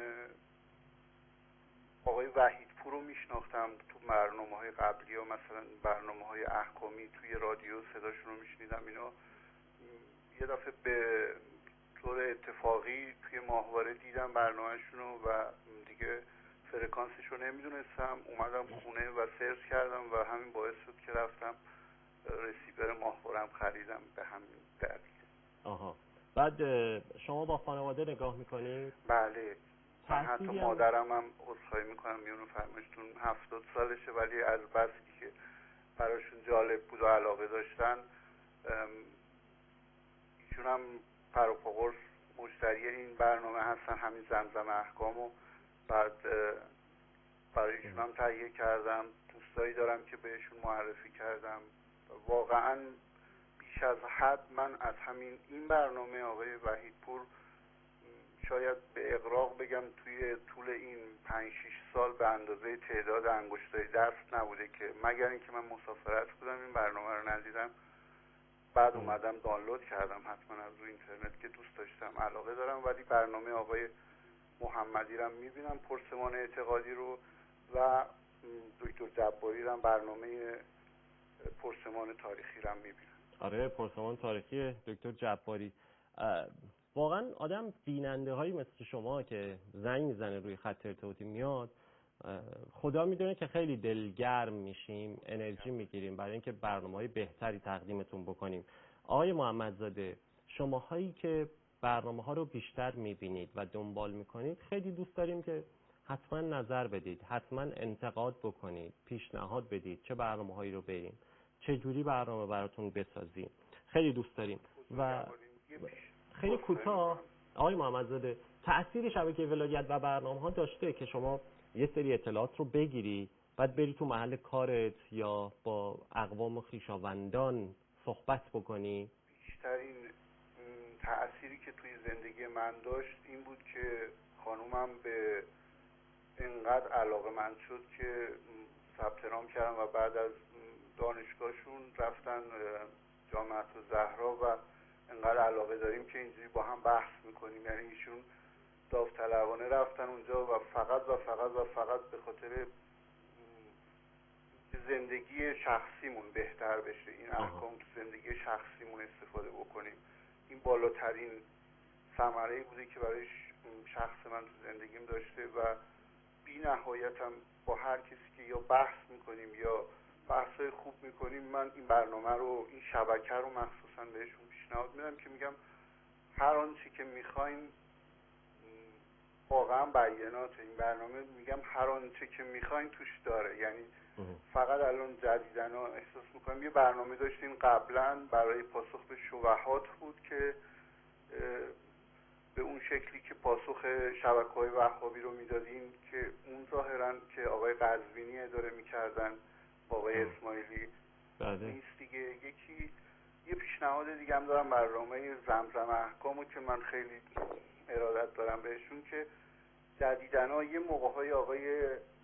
آقای وحید پور رو میشناختم تو برنامه‌های قبلی و مثلا برنامه‌های احکامی توی رادیو صداشون رو میشنیدم. اینا یه دفعه به طور اتفاقی توی ماهواره دیدم برنامه‌شون رو و دیگه فرکانسش رو نمیدونستم. اومدم خونه و سرچ کردم و همین باعث شد که رفتم رسیور ماهوارم خریدم به همین دلیل. آها. بعد شما با خانواده نگاه میکنید؟ بله. من حتی مادرم هم عذرخواهی میکنم میونو فرمایشتون 70 سالشه، ولی از بسی که براشون جالب بود و علاقه داشتن، ایشون هم پر و پا قرص مشتری این برنامه هستن، همین زمزم احکامو. بعد برای ایشون هم تهیه کردم، دوستایی دارم که بهشون معرفی کردم. واقعا بیش از حد من از همین این برنامه آقای وحید پور شاید به اغراق بگم توی طول این 5-6 سال به اندازه تعداد انگشتای دست نبوده که مگر اینکه من مسافرت بودم این برنامه رو ندیدم. بعد اومدم دانلود کردم حتما از روی اینترنت که دوست داشتم، علاقه دارم. ولی برنامه آقای محمدی رو میبینم، پرسمان اعتقادی رو، و دکتر جباری هم برنامه پرسمان تاریخی رو میبینن. آره، پرسمان تاریخی دکتر جباری. واقعا آدم بیننده هایی مثل شما که زنگ میزنه روی خط ارتباطی میاد، خدا میدونه که خیلی دلگرم میشیم، انرژی میگیریم برای اینکه برنامه‌های بهتری تقدیمتون بکنیم. آقای محمدزاده، شماهایی که برنامه‌ها رو بیشتر میبینید و دنبال میکنید، خیلی دوست داریم که حتما نظر بدید، حتما انتقاد بکنید، پیشنهاد بدید چه برنامه‌هایی رو بریم، چه جوری برنامه براتون بسازیم. خیلی دوست داریم. و خیلی کوتاه آقای محمدزاده، تأثیر شبکه ولایت و برنامه‌ها داشته که شما یه سری اطلاعات رو بگیری بعد بری تو محل کارت یا با اقوام و خویشاوندان صحبت بکنی؟ بیشترین تأثیری که توی زندگی من داشت این بود که خانومم به اینقدر علاقه‌مند شد که ثبت نام کردن و بعد از دانشگاهشون رفتن جامعه الزهرا و اینقدر علاقه داریم که اینجوری با هم بحث میکنیم. یعنی ایشون داوطلبانه رفتن اونجا و فقط به خاطر زندگی شخصیمون بهتر بشه، این احکام تو زندگی شخصیمون استفاده بکنیم. این بالاترین ثمره بوده که برای شخص من تو زندگیم داشته و بی نهایتم با هر کسی که یا بحث میکنیم یا بحثای خوب میکنیم، من این برنامه رو، این شبکه رو مخصوصا بهشون پیشنهاد میدم که میگم هر آنچه که میخواین، واقعا بیانات این برنامه میگم هر آنچه که میخواین توش داره. یعنی فقط الان جدیدنا احساس میکنم یه برنامه داشتیم قبلا برای پاسخ به شبهات بود که به اون شکلی که پاسخ شبکه‌های وهابی رو میدادیم که اون ظاهرا که آقای قزوینی اداره میکردن با آقای اسماعیلی نیست دیگه. یه پیشنهاد دیگه هم دارم، برنامه زمزم احکامو که من خیلی ارادت دارم بهشون، که جدیدنا یه موقع‌های آقای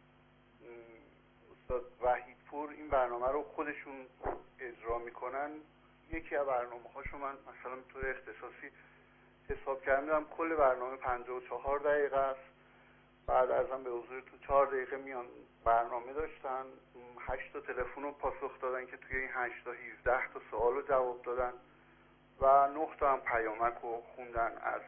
استاد وحیدپور این برنامه رو خودشون اجرا میکنن. یکی از برنامه‌هاشو من مثلا به طور اختصاصی حساب کردم، کل برنامه 54 دقیقه است. بعد ازم به حضورتون 4 دقیقه میان برنامه داشتن، 8 تا تلفن رو پاسخ دادن که توی این 8 تا 17 تا سوال رو جواب دادن و 9 تا هم پیامک رو خوندن از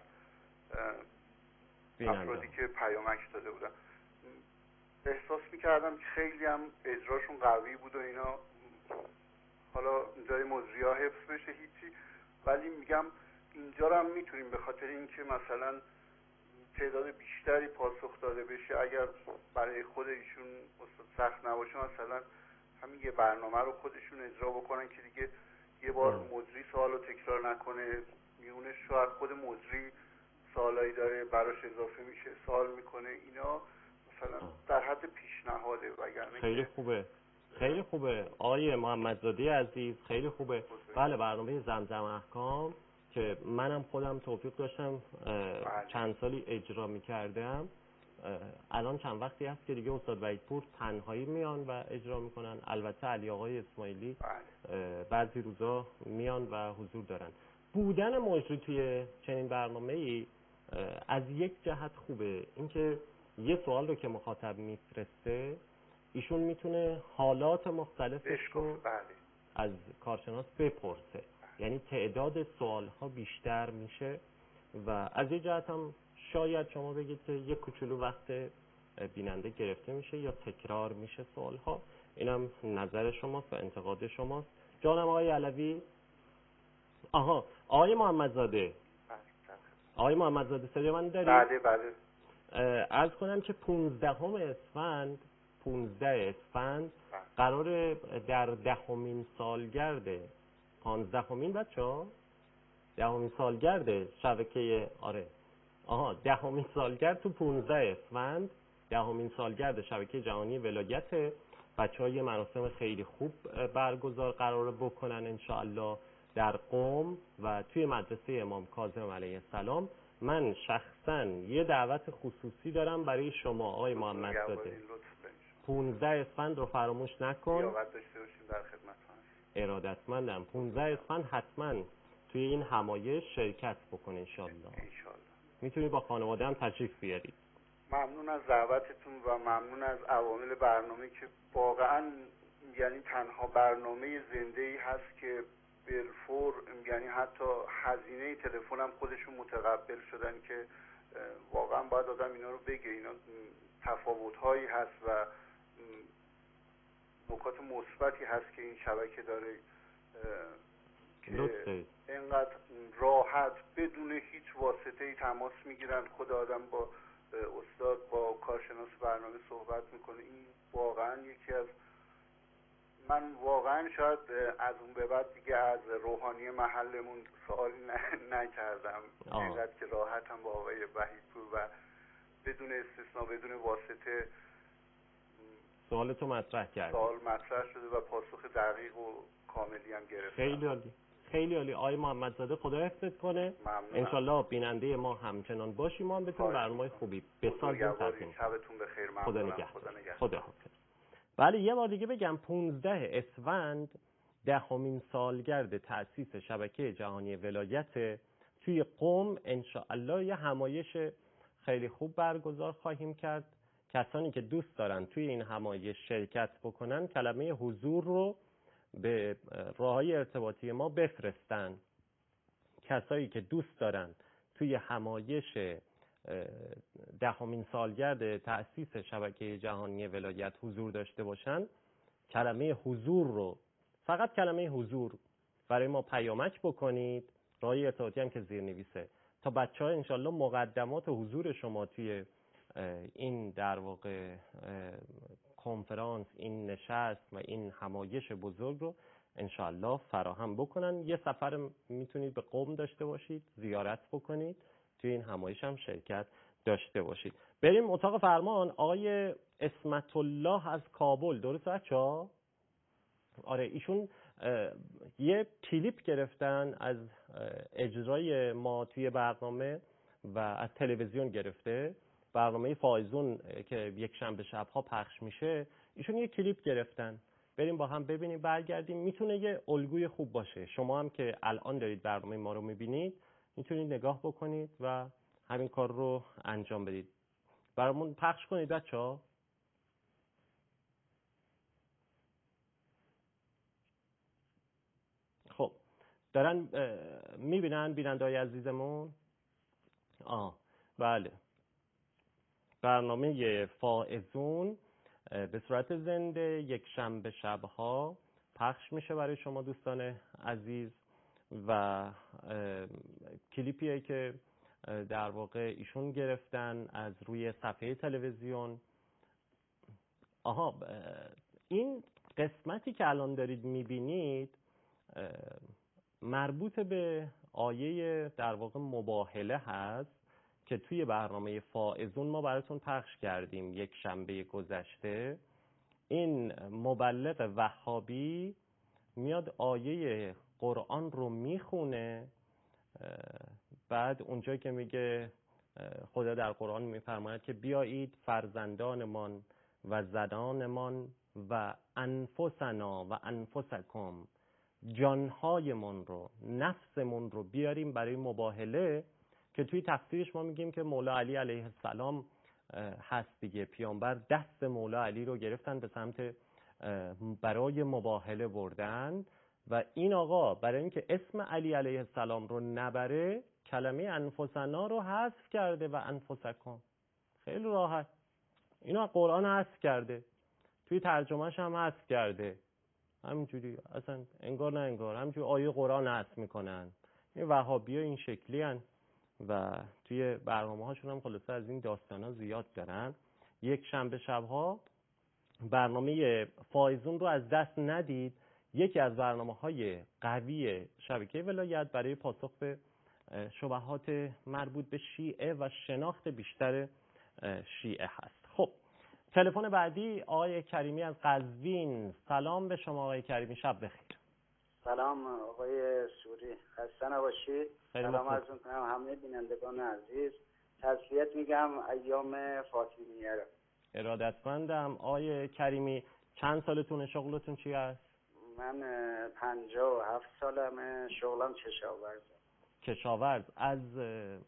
افرادی که پیامک داده بودن. احساس میکردم که خیلی هم اجراشون قوی بود و اینا. حالا جای مجری‌ها حفظ بشه هیچی، ولی میگم اینجا رو هم میتونیم به خاطر اینکه مثلا تعداد بیشتری پاسخ داده بشه، اگر برای خود ایشون سخت نباشه مثلا همین یه برنامه رو خودشون اجرا بکنن که دیگه یه بار مجری سوالو تکرار نکنه، میونش شاید خود مجری سوالایی داره براش اضافه میشه سوال میکنه، اینا مثلا در حد پیشنهاده. وگرنه خیلی خوبه، خیلی خوبه آقای محمدزاده عزیز، خیلی خوبه. بله، برنامه زمزم احکام که منم خودم توفیق داشتم چند سالی اجرا میکردم. الان چند وقتی هست که دیگه استاد وحیدپور تنهایی میان و اجرا میکنن. البته علی آقای اسماعیلی بعضی روزا میان و حضور دارن. بودن مجری توی چنین برنامه‌ای از یک جهت خوبه، اینکه یه سوال رو که مخاطب میفرسته ایشون میتونه حالات مختلفش رو از کارشناس بپرسه، یعنی تعداد سوال‌ها بیشتر میشه و از یه جهت هم شاید شما بگید که یک کوچولو وقت بیننده گرفته میشه یا تکرار میشه سوال‌ها. اینم نظر شماست و انتقاد شماست. جانم آقای علوی. آقای محمدزاده. آقای محمدزاده صدای من داری؟ بله. عرض کنم که 15 اسفند قرار در 10مین سالگرد 15مین بچه‌ها 10مین سالگرد شبکه 10مین سالگرد تو 15 اسفند 10مین سالگرد شبکه جهانی ولایت. بچه‌ها یه مراسم خیلی خوب برگزار قرار بکنن انشاءالله در قم و توی مدرسه امام کاظم علیه السلام. من شخصا یه دعوت خصوصی دارم برای شما آقای محمدزاده. 15 اسفند رو فراموش نکن. ارادتمندم. 15 اسفند حتما توی این همایش شرکت بکن انشالله. میتونی با خانواده هم تشریف بیاری. ممنون از دعوتتون و ممنون از عوامل برنامه که واقعا یعنی تنها برنامه زنده‌ای هست که بالفور یعنی حتی هزینه تلفنم خودشون متقبل شدن که واقعا باید آدم اینا رو بگه. اینا تفاوت‌هایی هست و نکات مثبتی هست که این شبکه داره که اینقدر راحت بدون هیچ واسطه‌ای تماس میگیرن، خود آدم با استاد با کارشناس برنامه صحبت میکنه. این واقعا یکی از من واقعا شاید از اون به بعد دیگه از روحانی محلمون سوالی نکردم، اینقدر که راحتم با آقای وحیدپور و بدون استثناء بدون واسطه سوالتو مطرح کردی. سوال مطرح شده و پاسخ دقیق و کاملی هم گرفتم. خیلی عالی، خیلی عالی. آقای محمدزاده خدا حفظت کنه. انشالله بیننده ما همچنان باشیم، ما هم بتونیم برنامه خوبی بسازیم. شبتون بخیر. خدا نگهدار. خدا حافظ. بله یه بار دیگه بگم 15 اسفند 10مین سالگرد تأسیس شبکه جهانی ولایت توی قم انشاءالله یه همایش خیلی خوب برگزار خواهیم کرد. کسانی که دوست دارن توی این همایش شرکت بکنن کلمه حضور رو به راههای ارتباطی ما بفرستن. کسایی که دوست دارن توی همایش 10مین سالگرد تأسیس شبکه جهانی ولایت حضور داشته باشن کلمه حضور رو، فقط کلمه حضور برای ما پیامک بکنید. راهی ارتباطی هم که زیرنویسه تا بچه‌ها انشالله مقدمات حضور شما توی این در واقع کنفرانس، این نشست و این همایش بزرگ رو انشالله فراهم بکنن. یه سفر میتونید به قم داشته باشید، زیارت بکنید، توی این همایش هم شرکت داشته باشید. بریم اتاق فرمان. آقای اسمت الله از کابل، درست بچه‌ها؟ آره، ایشون یه کلیپ گرفتن از اجرای ما توی برنامه و از تلویزیون گرفته، برنامه فائزون که یک شنبه شب‌ها پخش میشه. ایشون یه کلیپ گرفتن، بریم با هم ببینیم برگردیم. میتونه یه الگوی خوب باشه. شما هم که الان دارید برنامه ما رو میبینید میتونید نگاه بکنید و همین کار رو انجام بدید. برامون پخش کنید بچه‌ها. خب دارن میبینن بیننده‌های عزیزمون؟ بله، برنامه فائزون به صورت زنده یک شنبه شب‌ها پخش میشه برای شما دوستان عزیز و کلیپیه که در واقع ایشون گرفتن از روی صفحه تلویزیون. این قسمتی که الان دارید میبینید مربوط به آیه در واقع مباهله هست که توی برنامه فائزون ما براتون پخش کردیم یک شنبه گذشته. این مبلغ وهابی میاد آیه قرآن رو میخونه، بعد اونجا که میگه خدا در قرآن میفرماید که بیایید فرزندانمان و زنانمان و انفسنا و انفسکم، جانهایمون رو، نفسمون رو بیاریم برای مباهله، که توی تفسیرش ما میگیم که مولا علی علیه السلام هست دیگه. پیامبر دست مولا علی رو گرفتن به سمت برای مباهله بردن و این آقا برای اینکه اسم علی علیه السلام رو نبره کلمه انفسنا رو حذف کرده و انفسکم. خیلی راحت اینو قرآن حذف کرده، توی ترجمهش هم حذف کرده. همینجوری اصلا انگار نه انگار همینجوری آیه قرآن حذف میکنن. این وهابی‌ها این شکلی هن و توی برنامه هاشون هم خلاصه از این داستان ها زیاد دارن. یک شنبه شب‌ها برنامه فائزون رو از دست ندید. یکی از برنامه‌های قوی شبکه ولایت برای پاسخ به شبهات مربوط به شیعه و شناخت بیشتر شیعه هست. خب تلفن بعدی آقای کریمی از قزوین. سلام به شما آقای کریمی، شب بخیر. سلام آقای سوری، خسته نباشید. سلام عرض می‌کنم همه بینندگان عزیز. تسلیت میگم ایام فاطمیه رو. ارادتمندم. آقای کریمی چند سالتونه؟ شغلتون چی است؟ من 57 سالمه، شغلم کشاورزه. کشاورز. از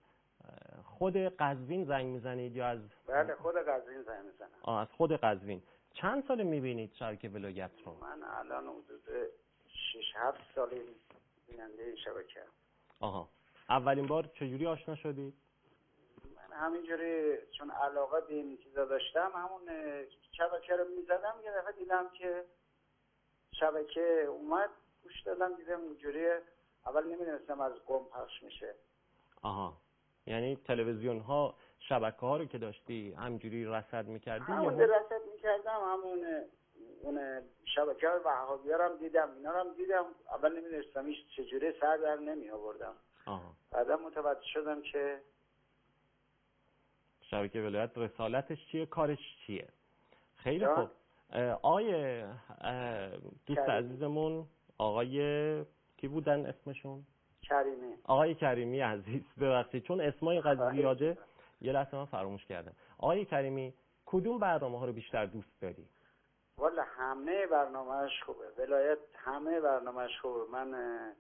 خود قزوین زنگ میزنید یا از؟ بله خود قزوین زنگ میزنم. از خود قزوین. چند سال میبینید شبکه ولایت رو؟ من الان حدود 6-7 سال بیننده این شبکه. آها. اولین بار چجوری آشنا شدید؟ من همینجوری چون علاقه به این چیزا داشتم همون شبکه رو میزدم، یه دفعه دیدم که شبکه اومد، گوش دادم دیدم اینجوری، اول نمیدونستم از قم پخش میشه. آها. یعنی تلویزیون ها شبکه ها رو که داشتی همجوری رصد میکردی؟ همون رصد میکردم، همون اون شبکه های وهابی ها هم دیدم، اینا رو هم دیدم. اول نمیدونستم ایش چجوری سر در نمی آوردم. بعدا متوجه شدم که شبکه ولایت رسالتش چیه، کارش چیه. خیلی خوب. آقای دوست عزیزمون آقای کی بودن اسمشون؟ کریمی. آقای کریمی عزیز، ببخشید چون اسمای اینقدر زیاده یه لحظه من فراموش کردم. آقای کریمی کدوم برنامه ها رو بیشتر دوست داری؟ والا همه برنامه‌اش خوبه، ولایت همه برنامه‌اش خوبه. من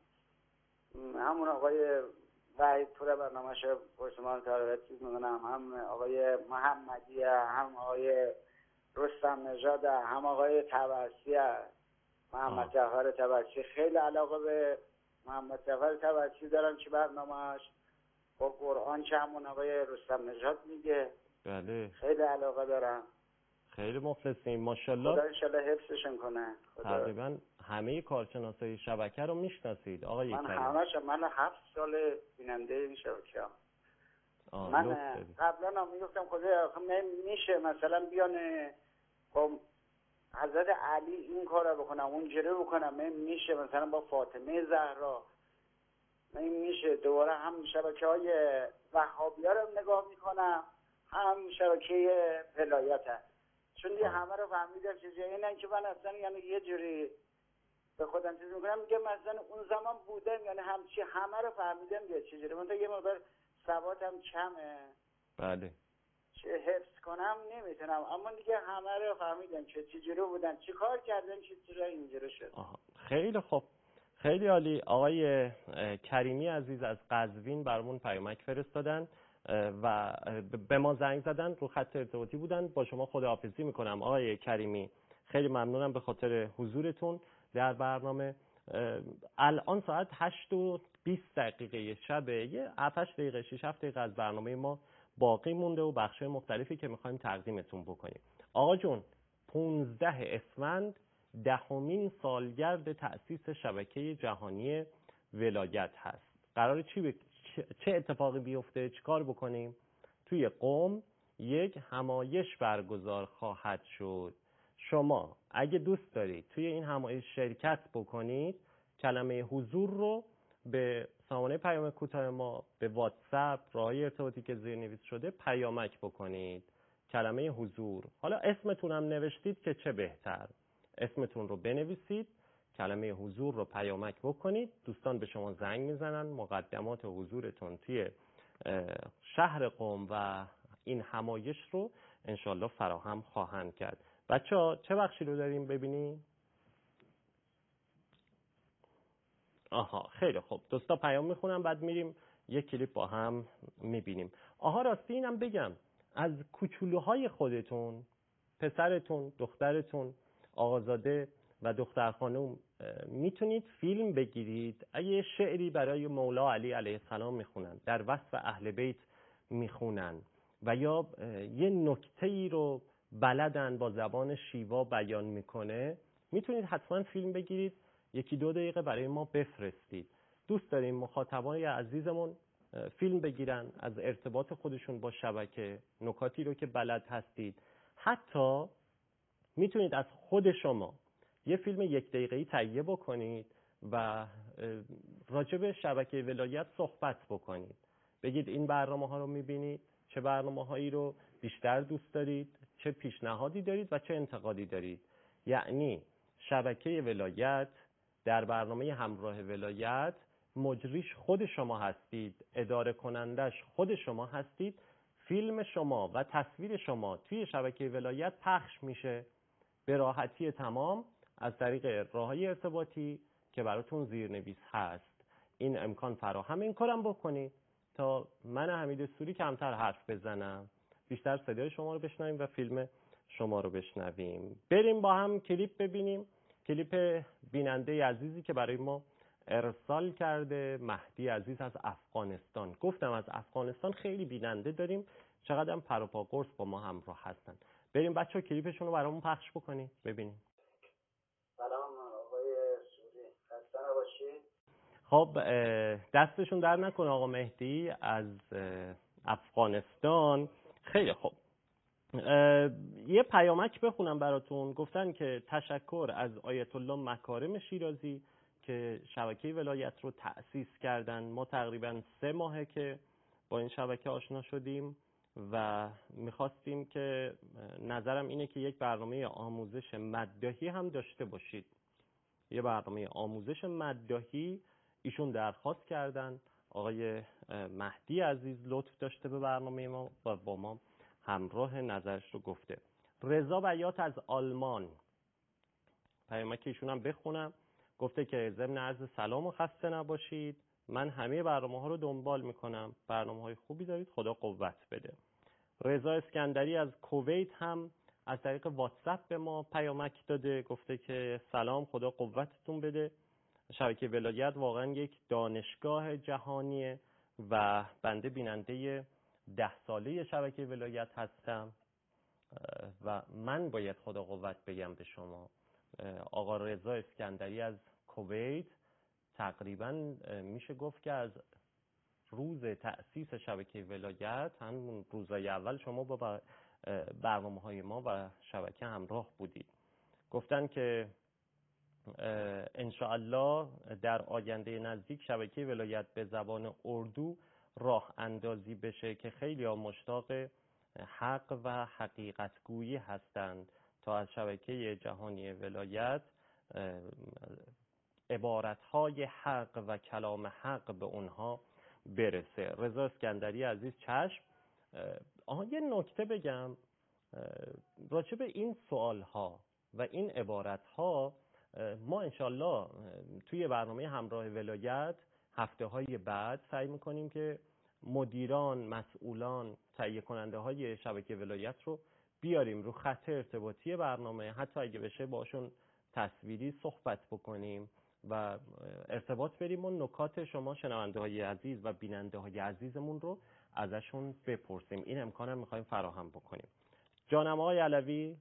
همون آقای وحید پور برنامه‌اش پرسمان تاریخی می‌دونم، هم آقای محمدی، هم آقای رستم نژاد، هم آقای تبرسی، محمد جعفر تبرسی. خیلی علاقه به محمد جعفر تبرسی دارم که برنامه‌اش با قرآن که همون آقای رستم نژاد میگه. بله. خیلی علاقه دارم. خیلی مخلصیم ماشاءالله. خدا انشالله حفظشون کنه. تقریبا همه کارشناسای شبکه رو میشناسید آقای کریم. من 7 سال بیننده این شبکه هم. من قبلا هم میگفتم خدا میشه مثلا بیان با حضرت علی این کار رو بکنم اونجوری بکنم، میشه مثلا با فاطمه زهرا، میشه دوباره هم شبکه های وهابی ها رو نگاه میکنم، هم شبکه ولایت هست. چون دیگه همه رو فهمیدم چیزی اینه که من اصلا یعنی یه جوری به خودم چیز میکنم، میگم مثلا اون زمان بودم یعنی همچی همه رو فهمیدم یه چیزی، من تا یه مقدار سوادم کمه. بله. چه حفظ کنم نمیتونم، اما دیگه همه رو فهمیدم که چجوری بودن، چی کار کردن، چی اینجوری شد. خیلی خوب، خیلی عالی. آقای کریمی عزیز از قزوین برامون پیامک فرستادن و به ما زنگ زدن، رو خط ارتباطی بودن. با شما خداحافظی میکنم آقای کریمی، خیلی ممنونم به خاطر حضورتون در برنامه. الان ساعت 8:20 شب، یه 7 دقیقه 6-7 دقیقه از برنامه ما باقی مونده و بخشای مختلفی که میخوایم تقدیمتون بکنیم. آقا جون 15 اسفند 10مین سالگرد تأسیس شبکه جهانی ولایت هست. قراره چه اتفاقی بیفته، چی کار بکنیم؟ توی قم یک همایش برگزار خواهد شد. شما اگه دوست دارید توی این همایش شرکت بکنید، کلمه حضور رو به سامانه پیام کوتاه ما به واتساپ راهی ارتباطی که زیرنویس شده پیامک بکنید، کلمه حضور. حالا اسمتون هم نوشتید که چه بهتر، اسمتون رو بنویسید، کلمه حضور رو پیامک بکنید، دوستان به شما زنگ میزنن، مقدمات حضورتون توی شهر قم و این همایش رو انشالله فراهم خواهند کرد. بچه‌ها چه بخشی رو داریم ببینیم؟ آها خیلی خوب، دوستا پیام میخونم بعد میریم یک کلیپ با هم میبینیم. آها راستی اینم بگم، از کوچولوهای خودتون، پسرتون، دخترتون، آقازاده و دختر خانم میتونید فیلم بگیرید. اگه شعری برای مولا علی علیه السلام میخونن، در وصف اهل بیت میخونن و یا یه نکته‌ای رو بلدن با زبان شیوا بیان میکنه، میتونید حتما فیلم بگیرید 1-2 دقیقه برای ما بفرستید. دوست داریم مخاطبای عزیزمون فیلم بگیرن از ارتباط خودشون با شبکه، نکاتی رو که بلد هستید. حتی میتونید از خود شما یه فیلم 1 دقیقه‌ای تهیه بکنید و راجع به شبکه ولایت صحبت بکنید. بگید این برنامه ها رو میبینید، چه برنامه هایی رو بیشتر دوست دارید، چه پیشنهادی دارید و چه انتقادی دارید. یعنی شبکه ولایت در برنامه همراه ولایت مجریش خود شما هستید، اداره کنندش خود شما هستید. فیلم شما و تصویر شما توی شبکه ولایت پخش میشه به راحتی تمام از طریق راههای ارتباطی که براتون زیرنویس هست. این امکان فراهم، این کارم بکنید. تا من حمید سوری کمتر حرف بزنم، بیشتر صدای شما رو بشنویم و فیلم شما رو بشنویم. بریم با هم کلیپ ببینیم، کلیپ بیننده عزیزی که برای ما ارسال کرده مهدی عزیز از افغانستان. گفتم از افغانستان خیلی بیننده داریم، چقدر هم پر و پا قرص با ما همراه هستن. بریم بچه‌ها کلیپشون رو برامون پخش بکنیم ببینیم. سلام آقای سوری، خسته نباشید. خب دستشون در نکنه آقا مهدی از افغانستان. خیلی خوب، یه پیامک بخونم براتون. گفتن که تشکر از آیت الله مکارم شیرازی که شبکه ولایت رو تأسیس کردن. ما تقریبا 3 ماهه که با این شبکه آشنا شدیم و میخواستیم که نظرم اینه که یک برنامه آموزش مداحی هم داشته باشید. یه برنامه آموزش مداحی ایشون درخواست کردن، آقای مهدی عزیز لطف داشته به برنامه ما و با ما همراه نظرش رو گفته. رضا بیات از آلمان، پیامک ایشون هم بخونم. گفته که ضمن عرض سلام و خسته نباشید، من همه برنامه ها رو دنبال میکنم، برنامه های خوبی دارید، خدا قوت بده. رضا اسکندری از کویت هم از طریق واتساپ به ما پیامک داده، گفته که سلام، خدا قوتتون بده، شبکه ولایت واقعا یک دانشگاه جهانیه و بنده بیننده 10 ساله شبکه ولایت هستم و من باید خدا قوت بگم به شما. آقا رضا اسکندری از کویت تقریبا میشه گفت که از روز تأسیس شبکه ولایت، همون روزای اول شما با برنامه‌های ما و شبکه همراه بودید. گفتن که انشاءالله در آینده نزدیک شبکه ولایت به زبان اردو راه اندازی بشه که خیلی ها مشتاق حق و حقیقت گویی هستند تا از شبکه جهانی ولایت عبارتهای حق و کلام حق به اونها برسه. رضا اسکندری عزیز چشم. یه نکته بگم راجع به این سوالها و این عبارتها، ما انشالله توی برنامه همراه ولایت هفته های بعد سعی میکنیم که مدیران، مسئولان، تهیه کننده های شبکه ولایت رو بیاریم رو خط ارتباطی برنامه، حتی اگه بشه باشون تصویری صحبت بکنیم و ارتباط بریم و نکات شما شنونده های عزیز و بیننده های عزیزمون رو ازشون بپرسیم. این امکانم میخوایم فراهم بکنیم. جانم آقای علوی،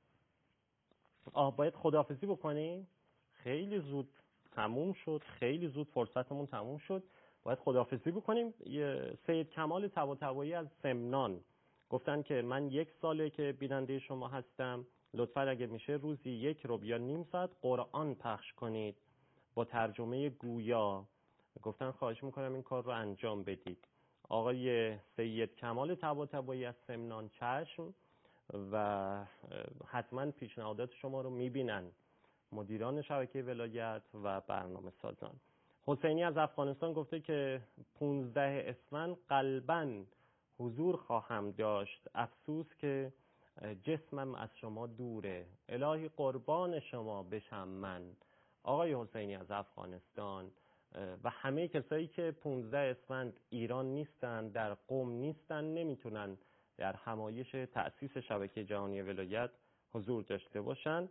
باید خداحافظی بکنیم، خیلی زود تموم شد، خیلی زود فرصتمون تموم شد، باید خداحافظی بکنیم. سید کمال طباطبایی از سمنان گفتن که من 1 ساله که بیننده شما هستم، لطفا اگه میشه روزی 1 ربع یا نیم ساعت قرآن پخش کنید با ترجمه گویا. گفتن خواهش میکنم این کار رو انجام بدید. آقای سید کمال طباطبایی از سمنان چشم و حتما پیشنهادات شما رو میبینن مدیران شبکه ولایت و برنامه سازان. حسینی از افغانستان گفته که 15 اسفند قلباً حضور خواهم داشت، افسوس که جسمم از شما دوره، الهی قربان شما بشم من. آقای حسینی از افغانستان و همه کسایی که 15 اسفند ایران نیستن، در قم نیستن، نمیتونن در همایش تأسیس شبکه جهانی ولایت حضور داشته باشن.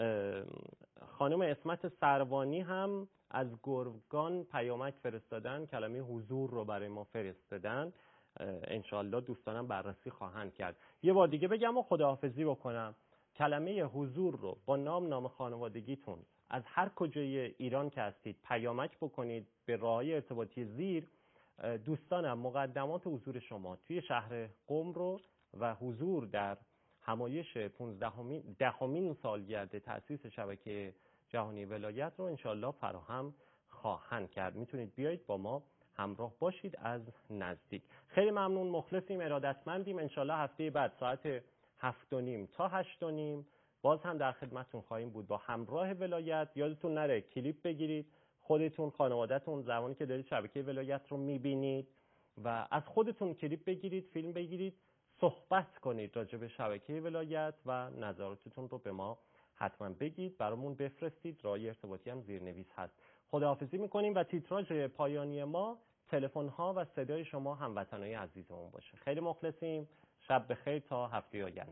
خانم اسمت سروانی هم از گرگان پیامک فرستادن، کلمه حضور رو برای ما فرستادن. انشالله دوستانم بررسی خواهند کرد. یه بار دیگه بگم و خداحافظی بکنم. کلمه حضور رو با نام خانوادگیتون از هر کجای ایران که هستید پیامک بکنید به راههای ارتباطی زیر. دوستانم مقدمات حضور شما توی شهر قم رو و حضور در همایش 15مین سالگرد تأسیس شبکه جهانی ولایت رو انشالله فراهم خواهند کرد. میتونید بیایید با ما همراه باشید از نزدیک. خیلی ممنون، مخلصیم، ارادتمندیم. انشالله هفته بعد ساعت 7:30 تا 8:30 باز هم در خدمتتون خواهیم بود با همراه ولایت. یادتون نره کلیپ بگیرید، خودتون، خانواده‌تون، زمانی که دارید شبکه ولایت رو میبینید و از خودتون کلیپ بگیرید، فیلم بگیرید، صحبت کنید راجع به شبکه ولایت و نظراتتون رو به ما حتما بگید، برامون بفرستید. راه ارتباطی هم زیرنویس هست. خداحافظی میکنیم و تیتراژ پایانی ما تلفن ها و صدای شما هموطنای عزیزمون باشه. خیلی مخلصیم. شب بخیر تا هفته آینده.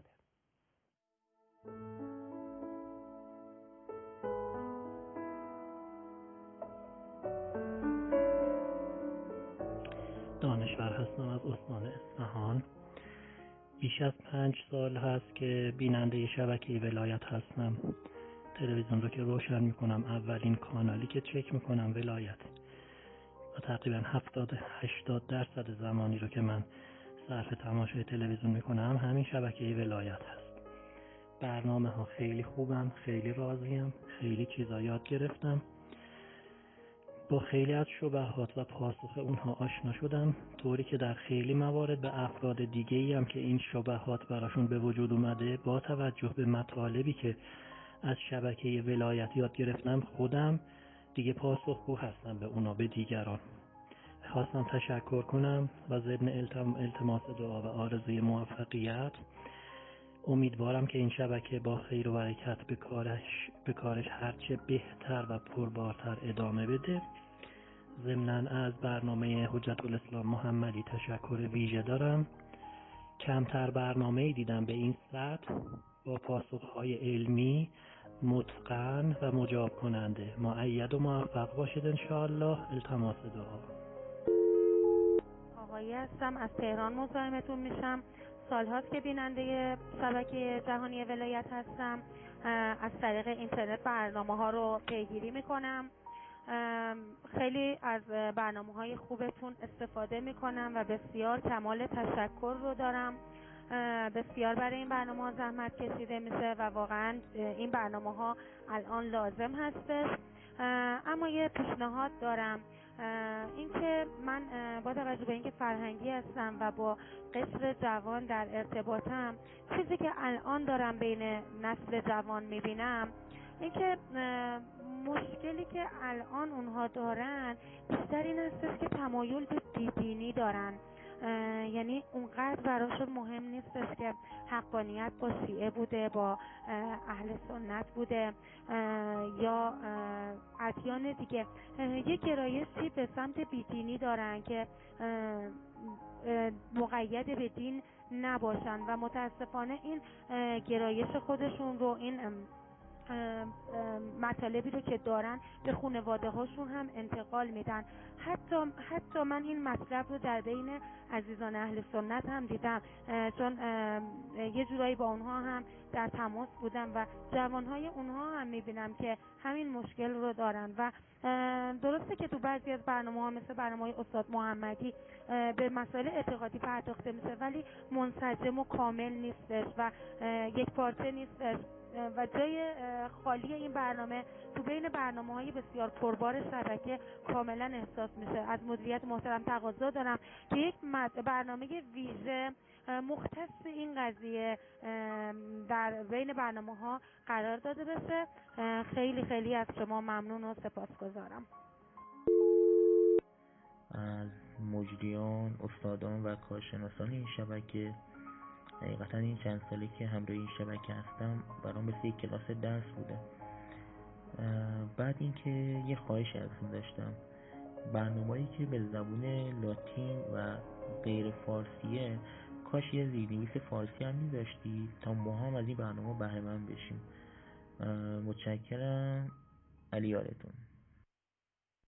دانشور هستم از استان اصفهان. بیش از 5 سال هست که بیننده شبکه ولایت هستم. تلویزیون رو که روشن میکنم اولین کانالی که چک میکنم ولایت و تقریبا 70-80% زمانی رو که من صرف تماشای تلویزیون میکنم همین شبکه ولایت هست. برنامه ها خیلی خوبن، خیلی راضیم، خیلی چیزا یاد گرفتم. با خیلی از شبهات و پاسخ اونها آشنا شدم، طوری که در خیلی موارد به افراد دیگه‌ای هم که این شبهات براشون به وجود اومده با توجه به مطالبی که از شبکه ولایت یاد گرفتم خودم دیگه پاسخگو هستم به اونا، به دیگران. خواستم تشکر کنم و ضمن التماس دعا و آرزوی موفقیت امیدوارم که این شبکه با خیر و برکت به کارش هرچه بهتر و پربارتر ادامه بده. ضمناً از برنامه حجت الاسلام محمدی تشکر ویژه دارم. کمتر برنامه‌ای دیدم به این سطح با پاسخهای علمی، متقن و مجاب کننده. مؤید و موفق باشید انشاءالله. التماس دعا. آقایی هستم از تهران مزاحمتون میشم. سالهاست که بیننده شبکه جهانی ولایت هستم. از طریق اینترنت برنامه ها رو پیگیری میکنم. خیلی از برنامه های خوبتون استفاده میکنم و بسیار کمال تشکر رو دارم. بسیار برای این برنامه ها زحمت کشیده میشه و واقعا این برنامه ها الان لازم هستش. اما یه پیشنهاد دارم، اینکه من با توجه به اینکه فرهنگی هستم و با قشر جوان در ارتباطم، چیزی که الان دارم بین نسل جوان میبینم اینکه مشکلی که الان اونها دارن بیشتر این هستش که تمایل به بیدینی دارن. یعنی اونقدر براشون مهم نیستش که حقانیت با شیعه بوده، با اهل سنت بوده یا ادیان دیگه. یک گرایشی به سمت بیدینی دارن که مقید به دین نباشن و متاسفانه این گرایش خودشون رو، این مطالبی رو که دارن به خانواده هاشون هم انتقال میدن. حتی من این مطلب رو در بین عزیزان اهل سنت هم دیدم، چون یه جورایی با اونها هم در تماس بودم و جوانهای اونها هم میبینم که همین مشکل رو دارن و درسته که تو بعضی از برنامه ها مثل برنامه های استاد محمدی به مسائل اعتقادی پرداخته میشه ولی منسجم و کامل نیستش و یک پارچه نیستش و جای خالی این برنامه تو بین برنامه‌های بسیار پربار شبکه کاملا احساس میشه. از مدیریت محترم تقاضا دارم که یک برنامه ویژه مختص این قضیه در بین برنامه‌ها قرار داده بشه. خیلی خیلی از شما ممنون و سپاسگزارم. از مجریان، استادان و کارشناسان این شبکه، حقیقتا این چند سالی که همراه این شبکه هستم برام مثل یک کلاس درس بوده. بعد اینکه یه خواهش ازتون داشتم، برنامه‌ای که به زبون لاتین و غیر فارسیه کاش یه زیرنویس فارسی هم می‌ذاشتید تا ما هم از این برنامه بهره مند بشیم. متشکرم. علی یارتون.